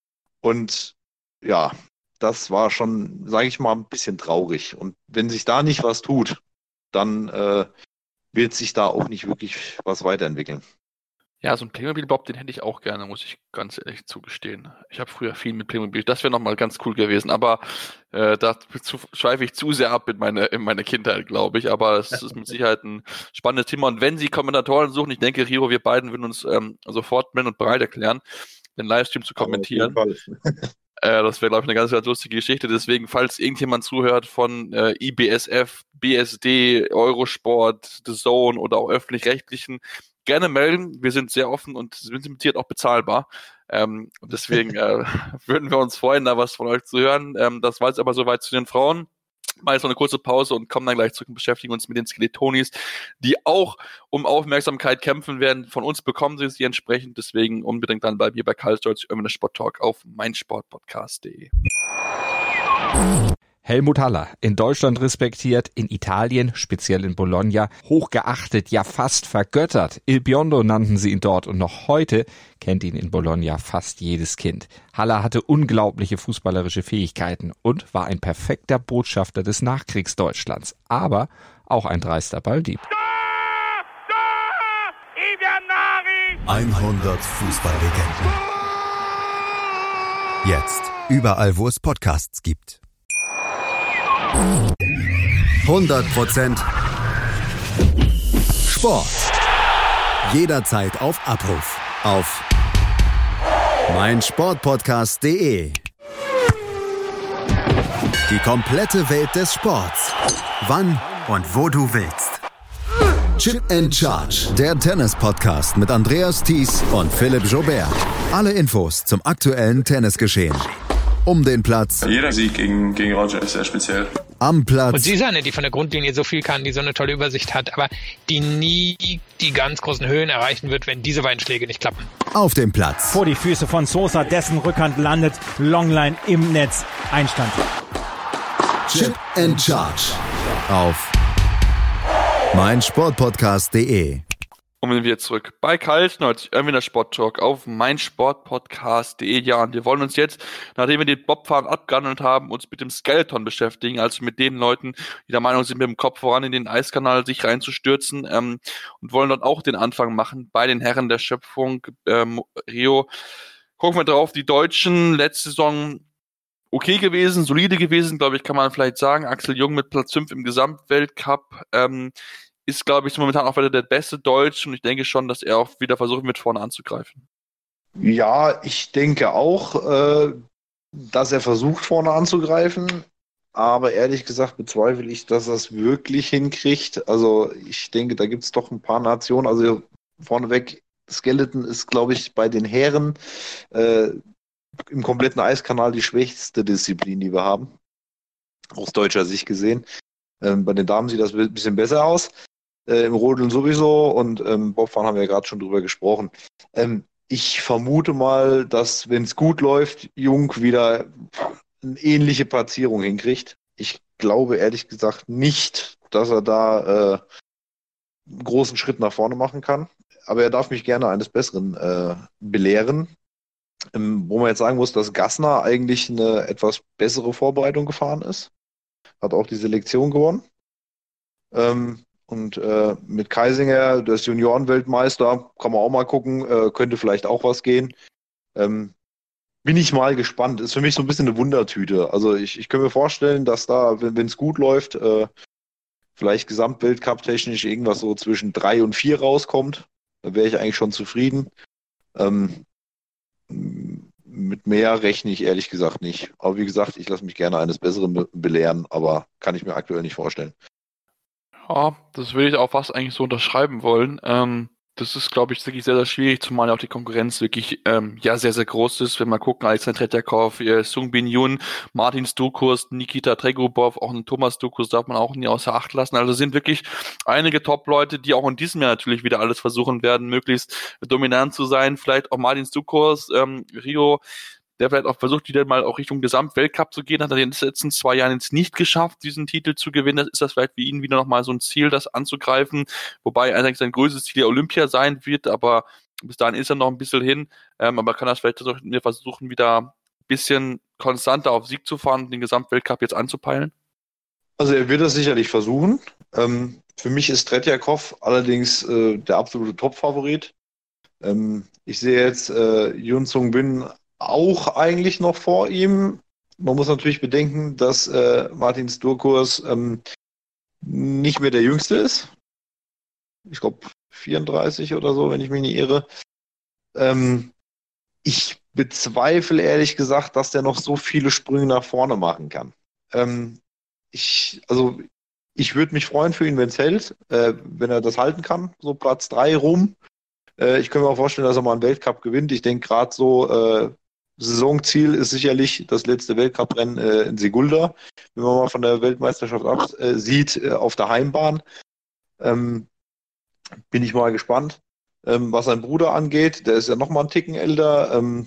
Und ja, das war schon, sage ich mal, ein bisschen traurig. Und wenn sich da nicht was tut, dann äh, wird sich da auch nicht wirklich was weiterentwickeln. Ja, so ein Playmobil-Bob, den hätte ich auch gerne, muss ich ganz ehrlich zugestehen. Ich habe früher viel mit Playmobil, das wäre nochmal ganz cool gewesen, aber äh, da schweife ich zu sehr ab in meine, in meine Kindheit, glaube ich, aber es ist mit Sicherheit ein spannendes Thema und wenn Sie Kommentatoren suchen, ich denke, Rio, wir beiden würden uns ähm, sofort melden und bereit erklären, den Livestream zu kommentieren. Äh, das wäre, glaube ich, eine ganz, ganz lustige Geschichte. Deswegen, falls irgendjemand zuhört von äh, I B S F, B S D, Eurosport, The Zone oder auch öffentlich-rechtlichen, gerne melden. Wir sind sehr offen und sind limitiert auch bezahlbar. Ähm, deswegen äh, würden wir uns freuen, da was von euch zu hören. Ähm, das war jetzt aber soweit zu den Frauen. Mal jetzt noch eine kurze Pause und kommen dann gleich zurück und beschäftigen uns mit den Skeletonis, die auch um Aufmerksamkeit kämpfen werden. Von uns bekommen sie sie entsprechend. Deswegen unbedingt dann bei mir bei Karl Stolz, Irmine Sport Talk auf meinsportpodcast punkt de. Helmut Haller, in Deutschland respektiert, in Italien, speziell in Bologna, hochgeachtet, ja fast vergöttert. Il Biondo nannten sie ihn dort und noch heute kennt ihn in Bologna fast jedes Kind. Haller hatte unglaubliche fußballerische Fähigkeiten und war ein perfekter Botschafter des Nachkriegsdeutschlands, aber auch ein dreister Balldieb. hundert Fußballlegenden. Jetzt überall, wo es Podcasts gibt. hundert Prozent Sport. Jederzeit auf Abruf. Auf meinsportpodcast punkt de. Die komplette Welt des Sports. Wann und wo du willst. Chip and Charge. Der Tennis-Podcast mit Andreas Thies und Philipp Joubert. Alle Infos zum aktuellen Tennisgeschehen. Um den Platz. Jeder Sieg gegen, gegen Roger ist sehr speziell. Am Platz. Und sie ist eine, die von der Grundlinie so viel kann, die so eine tolle Übersicht hat, aber die nie die ganz großen Höhen erreichen wird, wenn diese beiden Schläge nicht klappen. Auf dem Platz. Vor die Füße von Sosa, dessen Rückhand landet, Longline im Netz, Einstand. Chip and Charge. Auf meinsportpodcast punkt de. Und wir wieder zurück bei Kaltschneuz, Irmine Sport Talk auf meinsportpodcast punkt de. Ja, und wir wollen uns jetzt, nachdem wir den Bobfahren abgehandelt haben, uns mit dem Skeleton beschäftigen, also mit den Leuten, die der Meinung sind, mit dem Kopf voran in den Eiskanal sich reinzustürzen, ähm, und wollen dort auch den Anfang machen bei den Herren der Schöpfung, ähm, Rio. Gucken wir drauf, die Deutschen letzte Saison okay gewesen, solide gewesen, glaube ich, kann man vielleicht sagen. Axel Jung mit Platz fünf im Gesamtweltcup ähm, ist, glaube ich, momentan auch wieder der beste Deutsch und ich denke schon, dass er auch wieder versuchen wird, vorne anzugreifen. Ja, ich denke auch, äh, dass er versucht, vorne anzugreifen. Aber ehrlich gesagt bezweifle ich, dass er es wirklich hinkriegt. Also ich denke, da gibt es doch ein paar Nationen. Also vorneweg, Skeleton ist, glaube ich, bei den Herren äh, im kompletten Eiskanal die schwächste Disziplin, die wir haben. Aus deutscher Sicht gesehen. Ähm, bei den Damen sieht das ein bisschen besser aus. Äh, Im Rodeln sowieso und ähm, Bobfahren haben wir ja gerade schon drüber gesprochen. Ähm, ich vermute mal, dass, wenn es gut läuft, Jung wieder eine ähnliche Platzierung hinkriegt. Ich glaube ehrlich gesagt nicht, dass er da äh, einen großen Schritt nach vorne machen kann. Aber er darf mich gerne eines Besseren äh, belehren. Ähm, wo man jetzt sagen muss, dass Gassner eigentlich eine etwas bessere Vorbereitung gefahren ist. Hat auch die Selektion gewonnen. Ähm, und äh, mit Kaisinger, der ist Juniorenweltmeister, kann man auch mal gucken, äh, könnte vielleicht auch was gehen. Ähm, Bin ich mal gespannt. Ist für mich so ein bisschen eine Wundertüte. Also ich, ich kann mir vorstellen, dass da, wenn es gut läuft, äh, vielleicht Gesamtweltcup-technisch irgendwas so zwischen drei und vier rauskommt. Da wäre ich eigentlich schon zufrieden. Ähm, mit mehr rechne ich ehrlich gesagt nicht. Aber wie gesagt, ich lasse mich gerne eines Besseren be- belehren, aber kann ich mir aktuell nicht vorstellen. Ja, das würde ich auch fast eigentlich so unterschreiben wollen. Ähm, das ist, glaube ich, wirklich sehr, sehr schwierig, zumal auch die Konkurrenz wirklich ähm, ja sehr, sehr groß ist. Wenn wir gucken, Alexander Tretjakov, äh, Sungbin Yun, Martin Stukus, Nikita Tregubov, auch einen Thomas Stukus darf man auch nie außer Acht lassen. Also sind wirklich einige Top-Leute, die auch in diesem Jahr natürlich wieder alles versuchen werden, möglichst dominant zu sein. Vielleicht auch Martin Stukus, ähm, Rio, der vielleicht auch versucht, wieder mal auch Richtung Gesamtweltcup zu gehen, hat er in den letzten zwei Jahren jetzt nicht geschafft, diesen Titel zu gewinnen. Das ist das vielleicht für ihn wieder nochmal so ein Ziel, das anzugreifen, wobei eigentlich sein größtes Ziel der Olympia sein wird, aber bis dahin ist er noch ein bisschen hin, ähm, aber kann das vielleicht versuchen, wieder ein bisschen konstanter auf Sieg zu fahren und den Gesamtweltcup jetzt anzupeilen? Also er wird das sicherlich versuchen. Ähm, für mich ist Tretjakov allerdings äh, der absolute Top-Favorit. Ähm, ich sehe jetzt äh, Yun Sungbin auch eigentlich noch vor ihm. Man muss natürlich bedenken, dass äh, Martin Sturkurs ähm, nicht mehr der Jüngste ist. Ich glaube vierunddreißig oder so, wenn ich mich nicht irre. Ähm, ich bezweifle ehrlich gesagt, dass der noch so viele Sprünge nach vorne machen kann. Ähm, ich, also ich würde mich freuen für ihn, wenn es hält, äh, wenn er das halten kann, so Platz drei rum. Äh, ich könnte mir auch vorstellen, dass er mal einen Weltcup gewinnt. Ich denke gerade so, äh, Saisonziel ist sicherlich das letzte Weltcuprennen äh, in Sigulda, wenn man mal von der Weltmeisterschaft ab äh, sieht, äh, auf der Heimbahn. Ähm, bin ich mal gespannt. Ähm, was sein Bruder angeht, der ist ja noch mal einen Ticken älter. Ähm,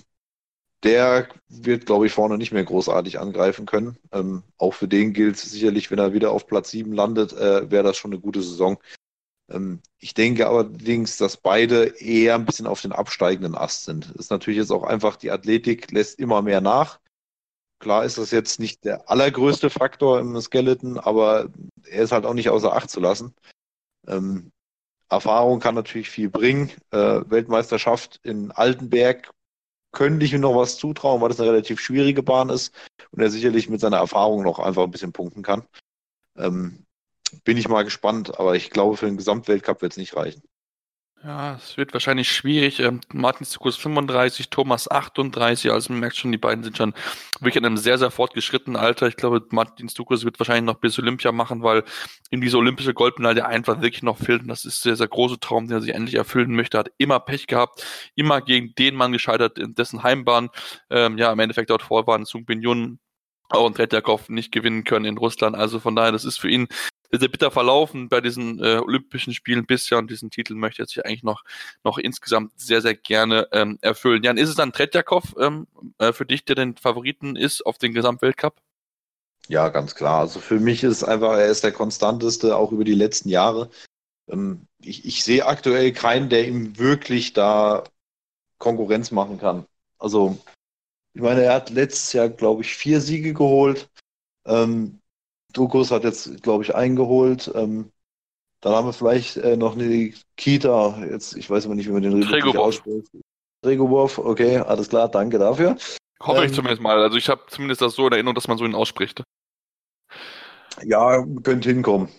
der wird, glaube ich, vorne nicht mehr großartig angreifen können. Ähm, auch für den gilt es sicherlich, wenn er wieder auf Platz sieben landet, äh, wäre das schon eine gute Saison. Ähm, ich denke allerdings, dass beide eher ein bisschen auf den absteigenden Ast sind. Das ist natürlich jetzt auch einfach, die Athletik lässt immer mehr nach. Klar ist das jetzt nicht der allergrößte Faktor im Skeleton, aber er ist halt auch nicht außer Acht zu lassen. Ähm, Erfahrung kann natürlich viel bringen. Äh, Weltmeisterschaft in Altenberg könnte ich mir noch was zutrauen, weil das eine relativ schwierige Bahn ist und er sicherlich mit seiner Erfahrung noch einfach ein bisschen punkten kann. Ähm, bin ich mal gespannt, aber ich glaube, für den Gesamtweltcup wird es nicht reichen. Ja, es wird wahrscheinlich schwierig. Ähm, Martin Stukus fünfunddreißig, Thomas achtunddreißig, also man merkt schon, die beiden sind schon wirklich in einem sehr, sehr fortgeschrittenen Alter. Ich glaube, Martin Stukus wird wahrscheinlich noch bis Olympia machen, weil ihm diese olympische Goldmedaille einfach wirklich noch fehlt. Und das ist der sehr große Traum, den er sich endlich erfüllen möchte. Er hat immer Pech gehabt, immer gegen den Mann gescheitert, in dessen Heimbahn, ähm, ja, im Endeffekt dort vor waren, Sungbin Yun und Tretjakov nicht gewinnen können in Russland. Also von daher, das ist für ihn sehr bitter verlaufen bei diesen äh, Olympischen Spielen bisher und diesen Titel möchte er sich eigentlich noch, noch insgesamt sehr, sehr gerne ähm, erfüllen. Jan, ist es dann Tretjakov ähm, äh, für dich, der den Favoriten ist auf den Gesamtweltcup? Ja, ganz klar. Also für mich ist einfach, er ist der konstanteste, auch über die letzten Jahre. Ähm, ich, ich sehe aktuell keinen, der ihm wirklich da Konkurrenz machen kann. Also ich meine, er hat letztes Jahr, glaube ich, vier Siege geholt. Ähm, Stukus hat jetzt, glaube ich, eingeholt. Ähm, dann haben wir vielleicht äh, noch eine Kita. Jetzt, ich weiß aber nicht, wie man den richtig ausspricht. Tregubov, okay, alles klar, danke dafür. Hoffe ich Ähm, zumindest mal. Also ich habe zumindest das so in Erinnerung, dass man so ihn ausspricht. Ja, könnte hinkommen.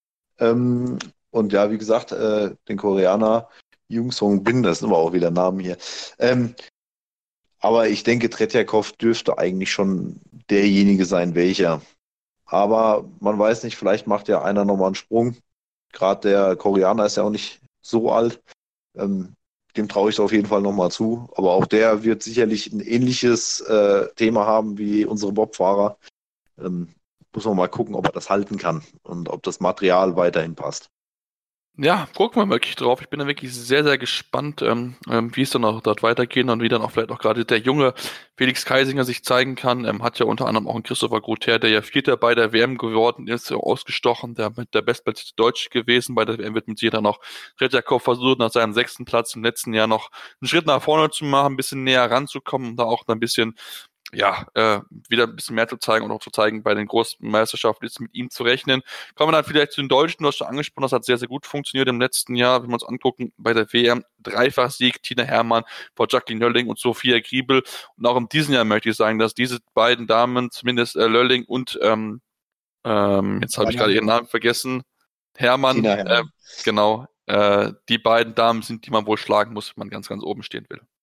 Ähm, und ja, wie gesagt, äh, den Koreaner Jung Song Bin, das sind aber auch wieder Namen hier. Ähm, aber ich denke, Tretjakov dürfte eigentlich schon derjenige sein, welcher. Aber man weiß nicht, vielleicht macht ja einer nochmal einen Sprung. Gerade der Koreaner ist ja auch nicht so alt. Ähm, dem traue ich es auf jeden Fall nochmal zu. Aber auch der wird sicherlich ein ähnliches äh, Thema haben wie unsere Bobfahrer. Ähm, muss man mal gucken, ob er das halten kann und ob das Material weiterhin passt. Ja, gucken wir wirklich drauf. Ich bin da wirklich sehr, sehr gespannt, ähm, ähm, wie es dann auch dort weitergeht und wie dann auch vielleicht auch gerade der junge Felix Kaisinger sich zeigen kann. Ähm, hat ja unter anderem auch einen Christopher Groter, der ja Vierter bei der W M geworden ist, so ausgestochen, der mit der bestplatzierte Deutsche gewesen. Bei der W M wird mit sich dann noch Tretjakov versucht, nach seinem sechsten Platz im letzten Jahr noch einen Schritt nach vorne zu machen, ein bisschen näher ranzukommen, da auch ein bisschen ja, äh, wieder ein bisschen mehr zu zeigen und auch zu zeigen, bei den großen Meisterschaften ist mit ihm zu rechnen. Kommen wir dann vielleicht zu den Deutschen, du hast schon angesprochen, das hat sehr, sehr gut funktioniert im letzten Jahr, wenn wir uns angucken, bei der W M, Dreifach-Sieg, Tina Hermann vor Jacqueline Lölling und Sophia Griebel. Und auch in diesem Jahr möchte ich sagen, dass diese beiden Damen, zumindest äh, Lölling und, ähm, ähm, jetzt habe ich gerade ihren Namen vergessen, Hermann, Tina Hermann. Äh, genau, äh, die beiden Damen sind, die man wohl schlagen muss, wenn man ganz, ganz oben stehen will.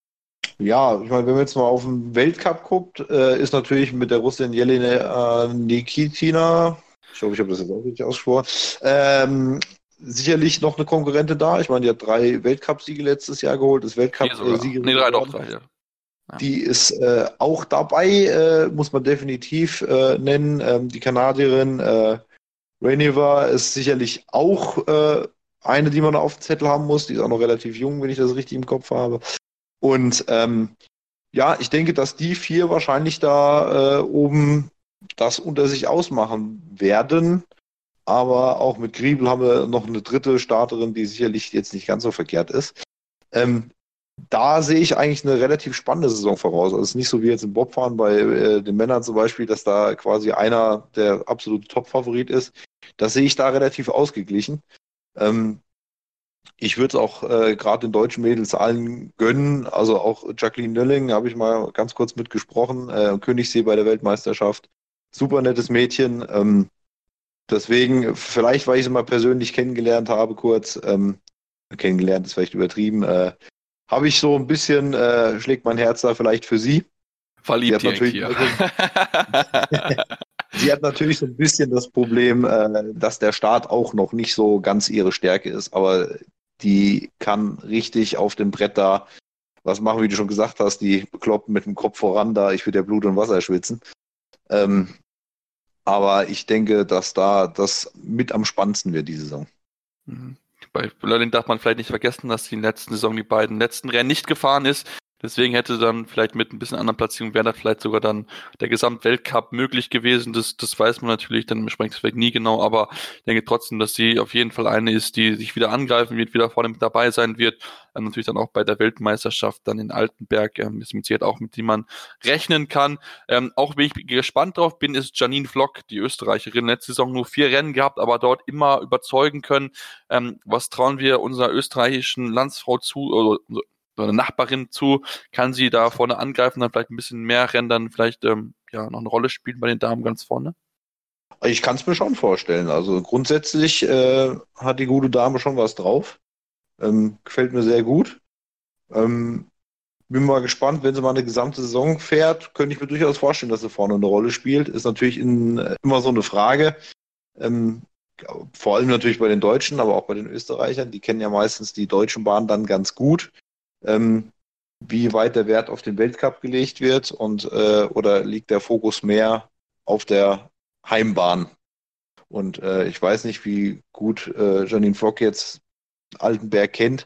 Ja, ich meine, wenn man jetzt mal auf den Weltcup guckt, äh, ist natürlich mit der Russin Jelena äh, Nikitina, ich hoffe, ich habe das jetzt auch richtig ausgesprochen, ähm, sicherlich noch eine Konkurrentin da. Ich meine, die hat drei Weltcup-Siege letztes Jahr geholt, ist Weltcup-Siegerin. Nee, drei, doch, drei, ja. Ja. Die ist äh, auch dabei, äh, muss man definitiv äh, nennen. Ähm, die Kanadierin äh, Rainiver ist sicherlich auch äh, eine, die man auf dem Zettel haben muss. Die ist auch noch relativ jung, wenn ich das richtig im Kopf habe. Und ähm, ja, ich denke, dass die vier wahrscheinlich da äh, oben das unter sich ausmachen werden. Aber auch mit Griebel haben wir noch eine dritte Starterin, die sicherlich jetzt nicht ganz so verkehrt ist. Ähm, da sehe ich eigentlich eine relativ spannende Saison voraus. Also es ist nicht so wie jetzt im Bobfahren bei äh, den Männern zum Beispiel, dass da quasi einer der absolute Top-Favorit ist. Das sehe ich da relativ ausgeglichen. Ähm, Ich würde es auch äh, gerade den deutschen Mädels allen gönnen. Also auch Jacqueline Nölling habe ich mal ganz kurz mitgesprochen. Äh, Königssee bei der Weltmeisterschaft. Super nettes Mädchen. Ähm, deswegen, vielleicht, weil ich sie mal persönlich kennengelernt habe, kurz, ähm, kennengelernt ist vielleicht übertrieben, äh, habe ich so ein bisschen, äh, schlägt mein Herz da vielleicht für sie. Verliebt sie hat natürlich, sie hat natürlich so ein bisschen das Problem, äh, dass der Start auch noch nicht so ganz ihre Stärke ist, aber die kann richtig auf dem Brett da was machen, wie du schon gesagt hast, die bekloppen mit dem Kopf voran da, ich würde ja Blut und Wasser schwitzen. Ähm, aber ich denke, dass da das mit am spannendsten wird, die Saison. Mhm. Bei Lölling darf man vielleicht nicht vergessen, dass die in der letzten Saison die beiden letzten Rennen nicht gefahren ist. Deswegen hätte dann vielleicht mit ein bisschen anderen Platzierungen wäre da vielleicht sogar dann der Gesamtweltcup möglich gewesen. Das, das weiß man natürlich, dann sprengt es vielleicht nie genau, aber ich denke trotzdem, dass sie auf jeden Fall eine ist, die sich wieder angreifen wird, wieder vorne mit dabei sein wird. Ähm, natürlich dann auch bei der Weltmeisterschaft dann in Altenberg, ähm, ist mit Sicherheit auch mit dem man rechnen kann. Ähm, auch wenn ich gespannt drauf bin, ist Janine Flock, die Österreicherin, letzte Saison nur vier Rennen gehabt, aber dort immer überzeugen können. Ähm, was trauen wir unserer österreichischen Landsfrau zu, oder so eine Nachbarin zu, kann sie da vorne angreifen, dann vielleicht ein bisschen mehr Rennen, dann vielleicht ähm, ja noch eine Rolle spielen bei den Damen ganz vorne? Ich kann es mir schon vorstellen. Also grundsätzlich äh, hat die gute Dame schon was drauf. Ähm, gefällt mir sehr gut. Ähm, bin mal gespannt, wenn sie mal eine gesamte Saison fährt, könnte ich mir durchaus vorstellen, dass sie vorne eine Rolle spielt. Ist natürlich in, äh, immer so eine Frage. Ähm, vor allem natürlich bei den Deutschen, aber auch bei den Österreichern. Die kennen ja meistens die deutschen Bahnen dann ganz gut. Ähm, wie weit der Wert auf den Weltcup gelegt wird und äh, oder liegt der Fokus mehr auf der Heimbahn? Und äh, ich weiß nicht, wie gut äh, Janine Flock jetzt Altenberg kennt,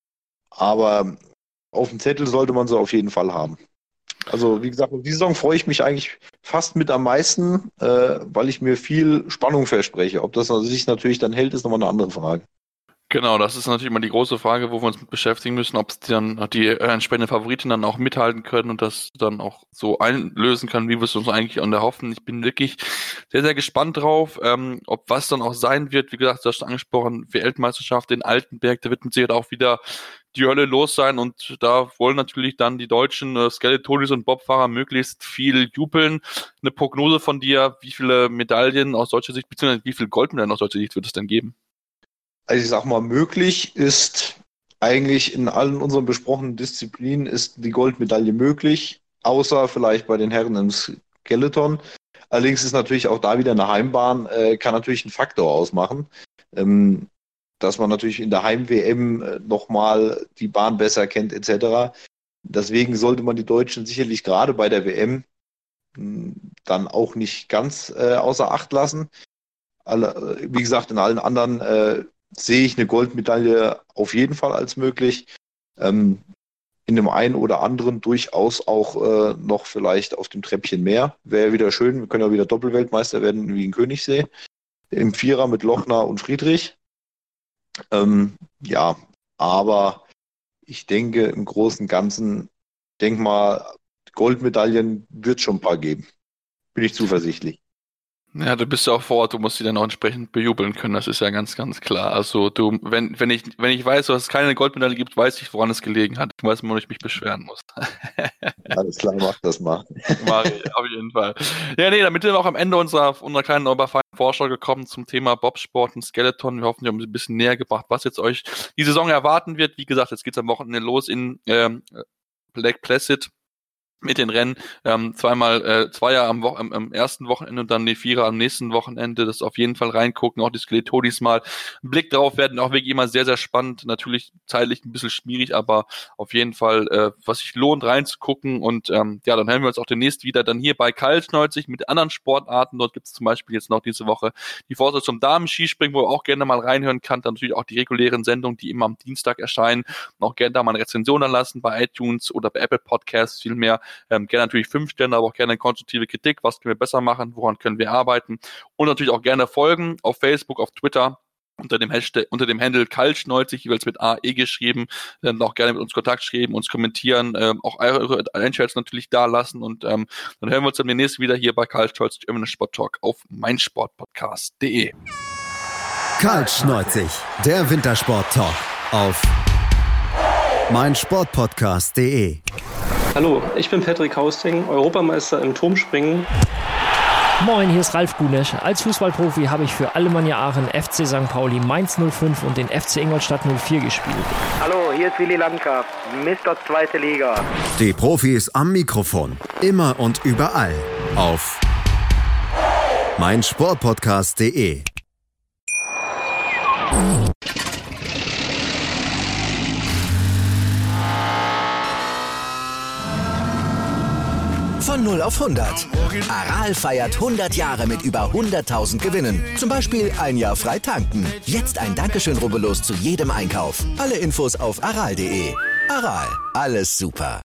aber auf dem Zettel sollte man sie auf jeden Fall haben. Also wie gesagt, auf die Saison freue ich mich eigentlich fast mit am meisten, äh, weil ich mir viel Spannung verspreche. Ob das sich natürlich dann hält, ist nochmal eine andere Frage. Genau, das ist natürlich immer die große Frage, wo wir uns mit beschäftigen müssen, ob es dann die äh, entsprechenden Favoriten dann auch mithalten können und das dann auch so einlösen können, wie wir es uns eigentlich erhoffen. Ich bin wirklich sehr, sehr gespannt drauf, ähm, ob was dann auch sein wird. Wie gesagt, du hast schon angesprochen, Weltmeisterschaft in Altenberg, da wird mit Sicherheit auch wieder die Hölle los sein und da wollen natürlich dann die deutschen äh, Skeletonis und Bobfahrer möglichst viel jubeln. Eine Prognose von dir, wie viele Medaillen aus deutscher Sicht, beziehungsweise wie viele Goldmedaillen aus deutscher Sicht wird es denn geben? Also ich sag mal, möglich ist eigentlich in allen unseren besprochenen Disziplinen ist die Goldmedaille möglich, außer vielleicht bei den Herren im Skeleton. Allerdings ist natürlich auch da wieder eine Heimbahn, äh, kann natürlich einen Faktor ausmachen, ähm, dass man natürlich in der Heim-W M äh, nochmal die Bahn besser kennt et cetera. Deswegen sollte man die Deutschen sicherlich gerade bei der W M mh, dann auch nicht ganz äh, außer Acht lassen. Alle, wie gesagt, in allen anderen äh, sehe ich eine Goldmedaille auf jeden Fall als möglich. Ähm, in dem einen oder anderen durchaus auch äh, noch vielleicht auf dem Treppchen mehr. Wäre wieder schön, wir können ja wieder Doppelweltmeister werden wie in Königssee. Im Vierer mit Lochner und Friedrich. Ähm, ja, aber ich denke im Großen und Ganzen, denk mal, Goldmedaillen wird es schon ein paar geben. Bin ich zuversichtlich. Ja, du bist ja auch vor Ort, du musst sie dann auch entsprechend bejubeln können, das ist ja ganz, ganz klar. Also du, wenn, wenn ich, wenn ich weiß, dass es keine Goldmedaille gibt, weiß ich, woran es gelegen hat. Ich weiß nur, wo ich mich beschweren muss. Alles klar, mach das mal. Mach ich, auf jeden Fall. Ja, nee, damit sind wir auch am Ende unserer, unserer kleinen Oberfeinen Vorschau gekommen zum Thema Bobsport und Skeleton. Wir hoffen, wir haben ein bisschen näher gebracht, was jetzt euch die Saison erwarten wird. Wie gesagt, jetzt geht's am Wochenende los in ähm, Lake Placid. Mit den Rennen, ähm, zweimal äh, Zweier am, Wo- am, am ersten Wochenende und dann die Vierer am nächsten Wochenende. Das auf jeden Fall reingucken, auch die Skeletonis mal einen Blick drauf werden, auch wirklich immer sehr, sehr spannend, natürlich zeitlich ein bisschen schwierig, aber auf jeden Fall, äh, was sich lohnt reinzugucken und ähm, ja, dann hören wir uns auch demnächst wieder dann hier bei Kaltschneuzig mit anderen Sportarten. Dort gibt es zum Beispiel jetzt noch diese Woche die Vorschau zum Damen-Skispringen, wo ihr auch gerne mal reinhören kann, dann natürlich auch die regulären Sendungen, die immer am Dienstag erscheinen, und auch gerne da mal eine Rezension dann lassen bei iTunes oder bei Apple Podcasts, viel mehr. Ähm, gerne natürlich fünf Sterne, aber auch gerne konstruktive Kritik. Was können wir besser machen? Woran können wir arbeiten? Und natürlich auch gerne folgen auf Facebook, auf Twitter unter dem Hashtag, unter dem Handle Kaltschneuzig, jeweils mit A E geschrieben. Dann auch gerne mit uns Kontakt schreiben, uns kommentieren, ähm, auch eure Einschätzungen natürlich da lassen. Und ähm, dann hören wir uns dann demnächst wieder hier bei Kaltschneuzig im Sport Talk auf meinsportpodcast punkt de. Kaltschneuzig, der Wintersport Talk auf meinsportpodcast punkt de. Hallo, ich bin Patrick Hausting, Europameister im Turmspringen. Moin, hier ist Ralf Gunesch. Als Fußballprofi habe ich für Alemannia Aachen, F C Sankt Pauli, Mainz null fünf und den F C Ingolstadt null vier gespielt. Hallo, hier ist Willi Landgraf, Mister Zweite Liga. Die Profis am Mikrofon, immer und überall auf meinsportpodcast punkt de. Von null auf hundert. Aral feiert hundert Jahre mit über hunderttausend Gewinnen. Zum Beispiel ein Jahr frei tanken. Jetzt ein Dankeschön, rubbellos zu jedem Einkauf. Alle Infos auf aral punkt de. Aral, alles super.